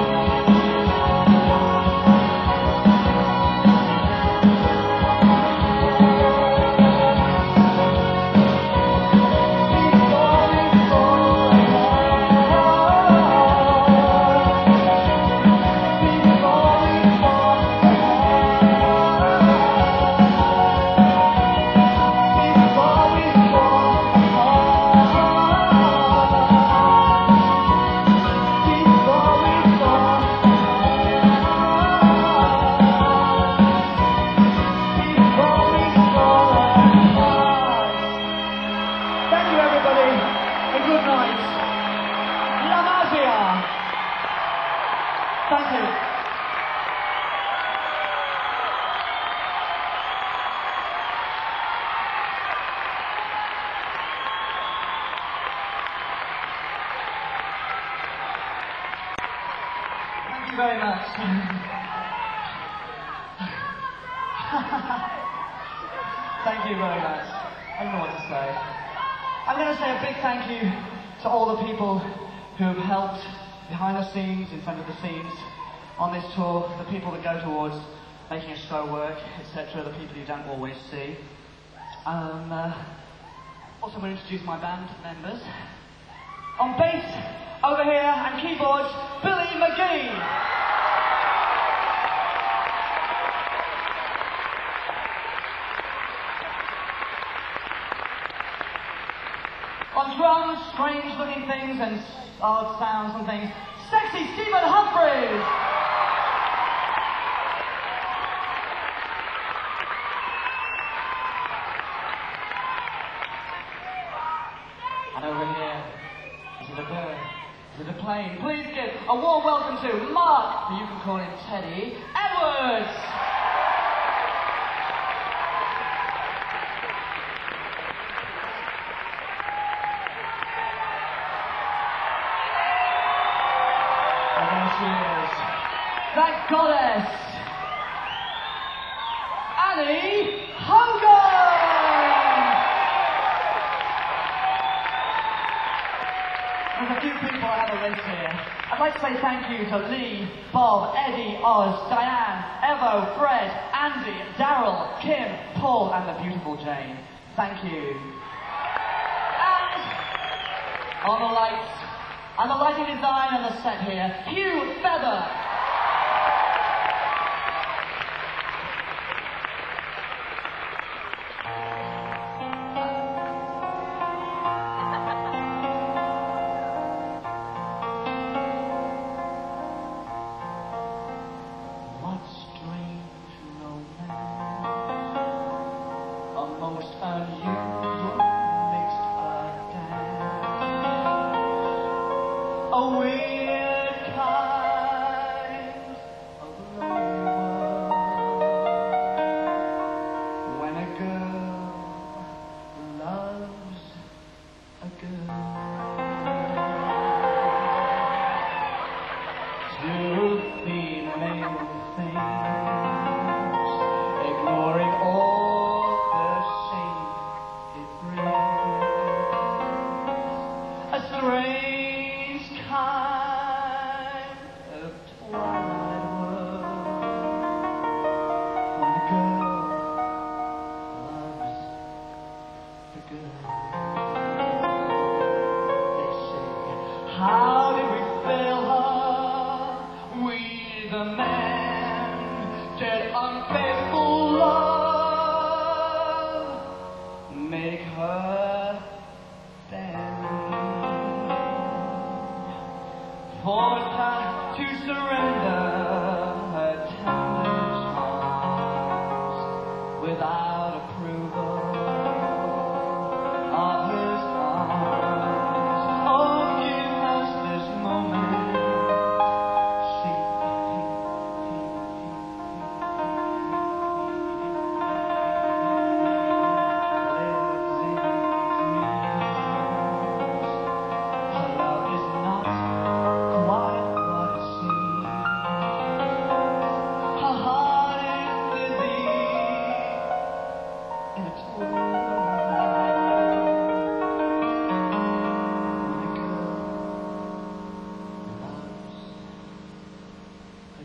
Before we fall apart. Before we fall apart. Before we fall apart. Before we fall Before we fall apart. Thank you, everybody, and good night. La Magia. Thank you. Thank you very much. Thank you very much. I don't know what to say. I'm going to say a big thank you to all the people who have helped behind the scenes, in front of the scenes, on this tour, the people that go towards making a show work, et cetera, the people you don't always see. Um, uh, also, I'm going to introduce my band members. On bass, over here, and keyboards, Billy McGee. On drums, strange looking things and odd sounds and things, sexy Stephen Humphries. And over here, is it a bird? Is it a plane? Please give a warm welcome to Mark, or you can call him Teddy, Edwards. And there she is, that goddess, Annie Hogan. There's a few people I have a list here. I'd like to say thank you to Lee, Bob, Eddie, Oz, Diane, Evo, Fred, Andy, Daryl, Kim, Paul, and the beautiful Jane. Thank you. And on the lights, and the lighting design on the set here, Hugh Feather. good. They say, how did we fail her? We, the man, did unfaithful love make her bend? Forced her to surrender her tender charms without approval of his arms. Oh, give us this moment. See, lives in dreams. Her love is not quite what it seems. Her heart is busy in its world. The girl loves the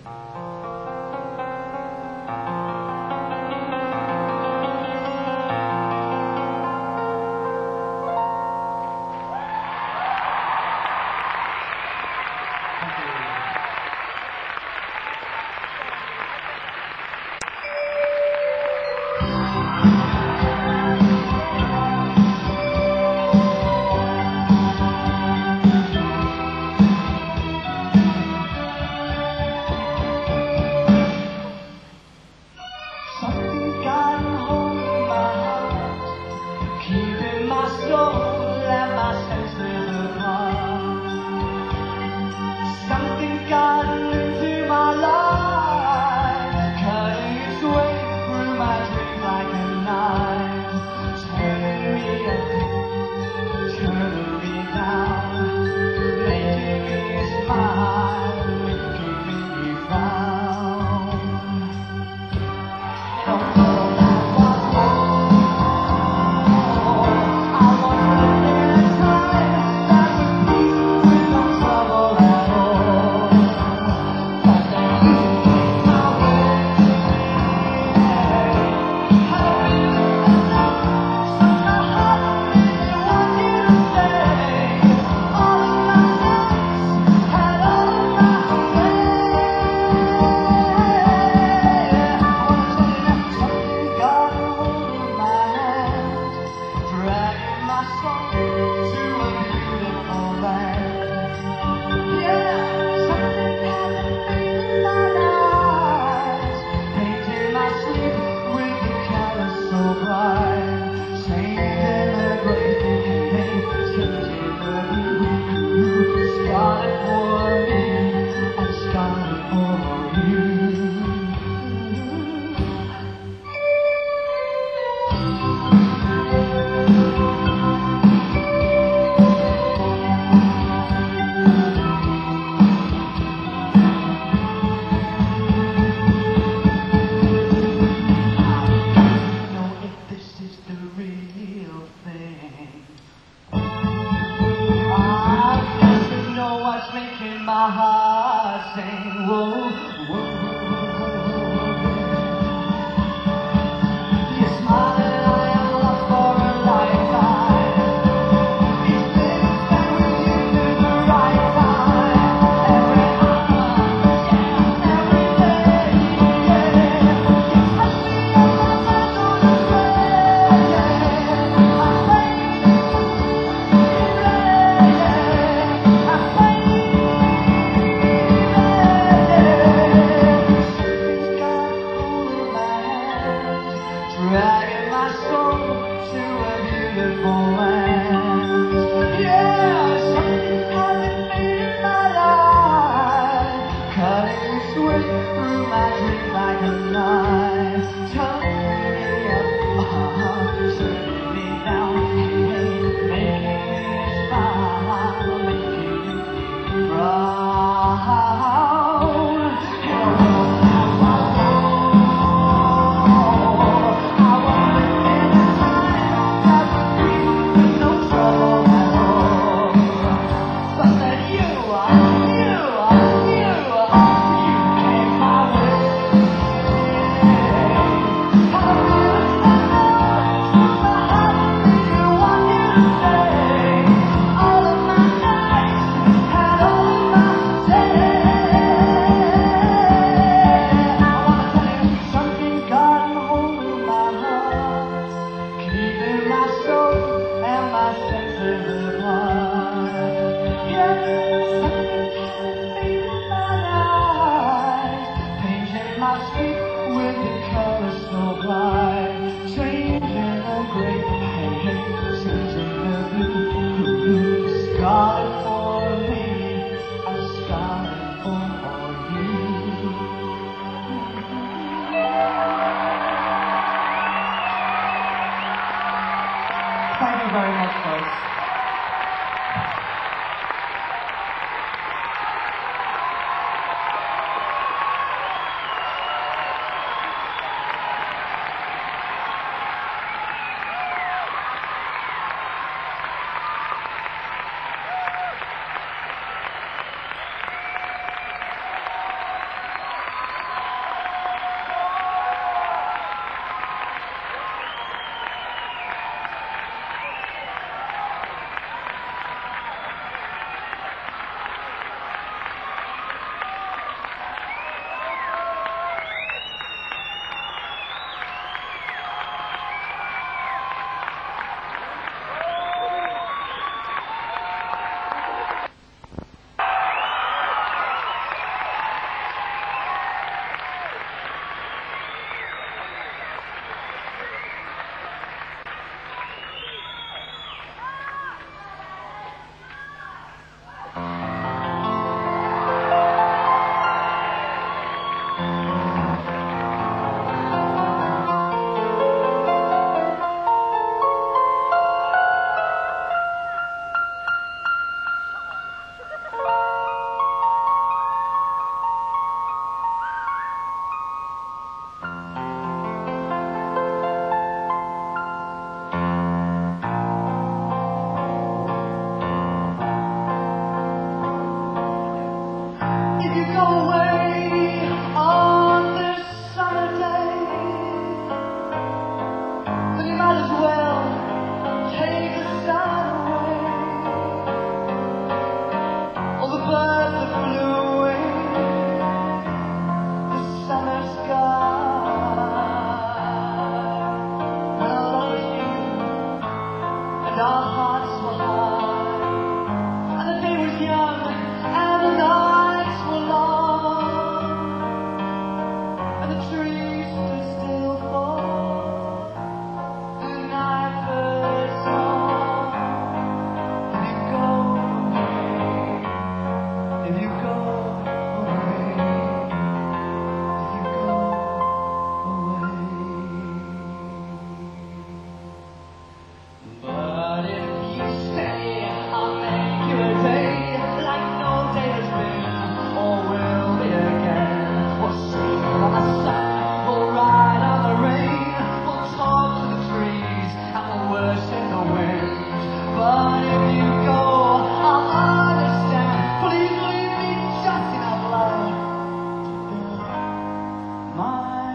Thank you. Something got hold of my heart, keeping my soul and my senses apart. Something got into my life, cutting its way through my dreams like a knife, turning me up, turning me down, making me smile, making me frown. Don't know that was wrong. I was living in a time that was peace with no trouble at all. But then you came my way. Had a feeling enough, so my heart really wanted to stay. All of my nights had all of my something got hold of my hand, dragging my soul to a beautiful land. Yeah, something happened in my eyes, painting my sleep with the colors so bright, changing the gray, changing the blue, scarlet for me and scarlet for you. Know if this is the real thing. I guess you know what's making my heart sing. Whoa, whoa, whoa. You're smiling, I am lost for a lifetime. These things that we used to the right time. Every hour, yeah, every day, yeah. You touch me on my mind on the way, yeah. I pray, I pray, something's got hold of my hand, dragging my soul to a beautiful land. Yeah, something hasn't made in my life, cutting its way through my dreams like a knife, turning me up, uh-huh, turning me down, hey, making me smile, making me proud. And I won't have my soul. I was living in a time that was peace with no trouble at all. But then you, you, you, you came my way. Had a feeling enough, so my heart Thank you very much, folks. If you go away on this summer day, then you might as well take the sun away. All the birds that flew away, the summer sky. When our love was new and our hearts were high, and the day was young and the nights were long, and the trees stood still for the night bird's song. If you go away, if you go away, if you go away. But if you stay, I'll make you a day like no day has been or will be again. We'll sail on the sun, we'll ride on the rain, we'll talk to the trees and we'll worship the wind. But if you go, I'll understand. Please leave me just enough love to fill my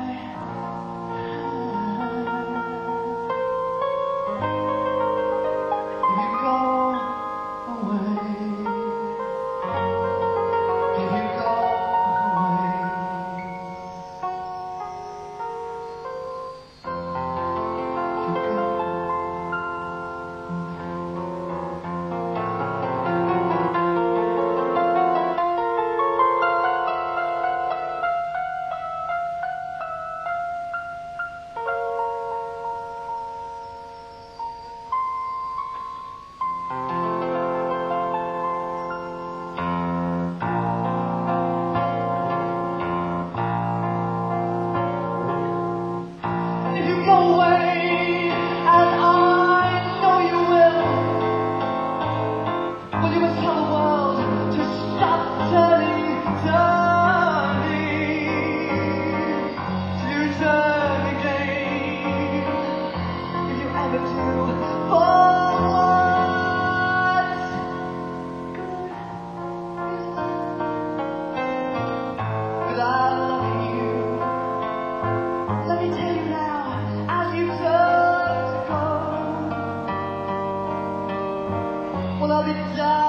hand. If you go away, if you go away, if you go If you go away, and I know you will, well, you must tell the world to stop turning, turning, to turn again. If you ever do, for what's good is without loving you. Let me tell you now, as you turn to go, well, I'll be down.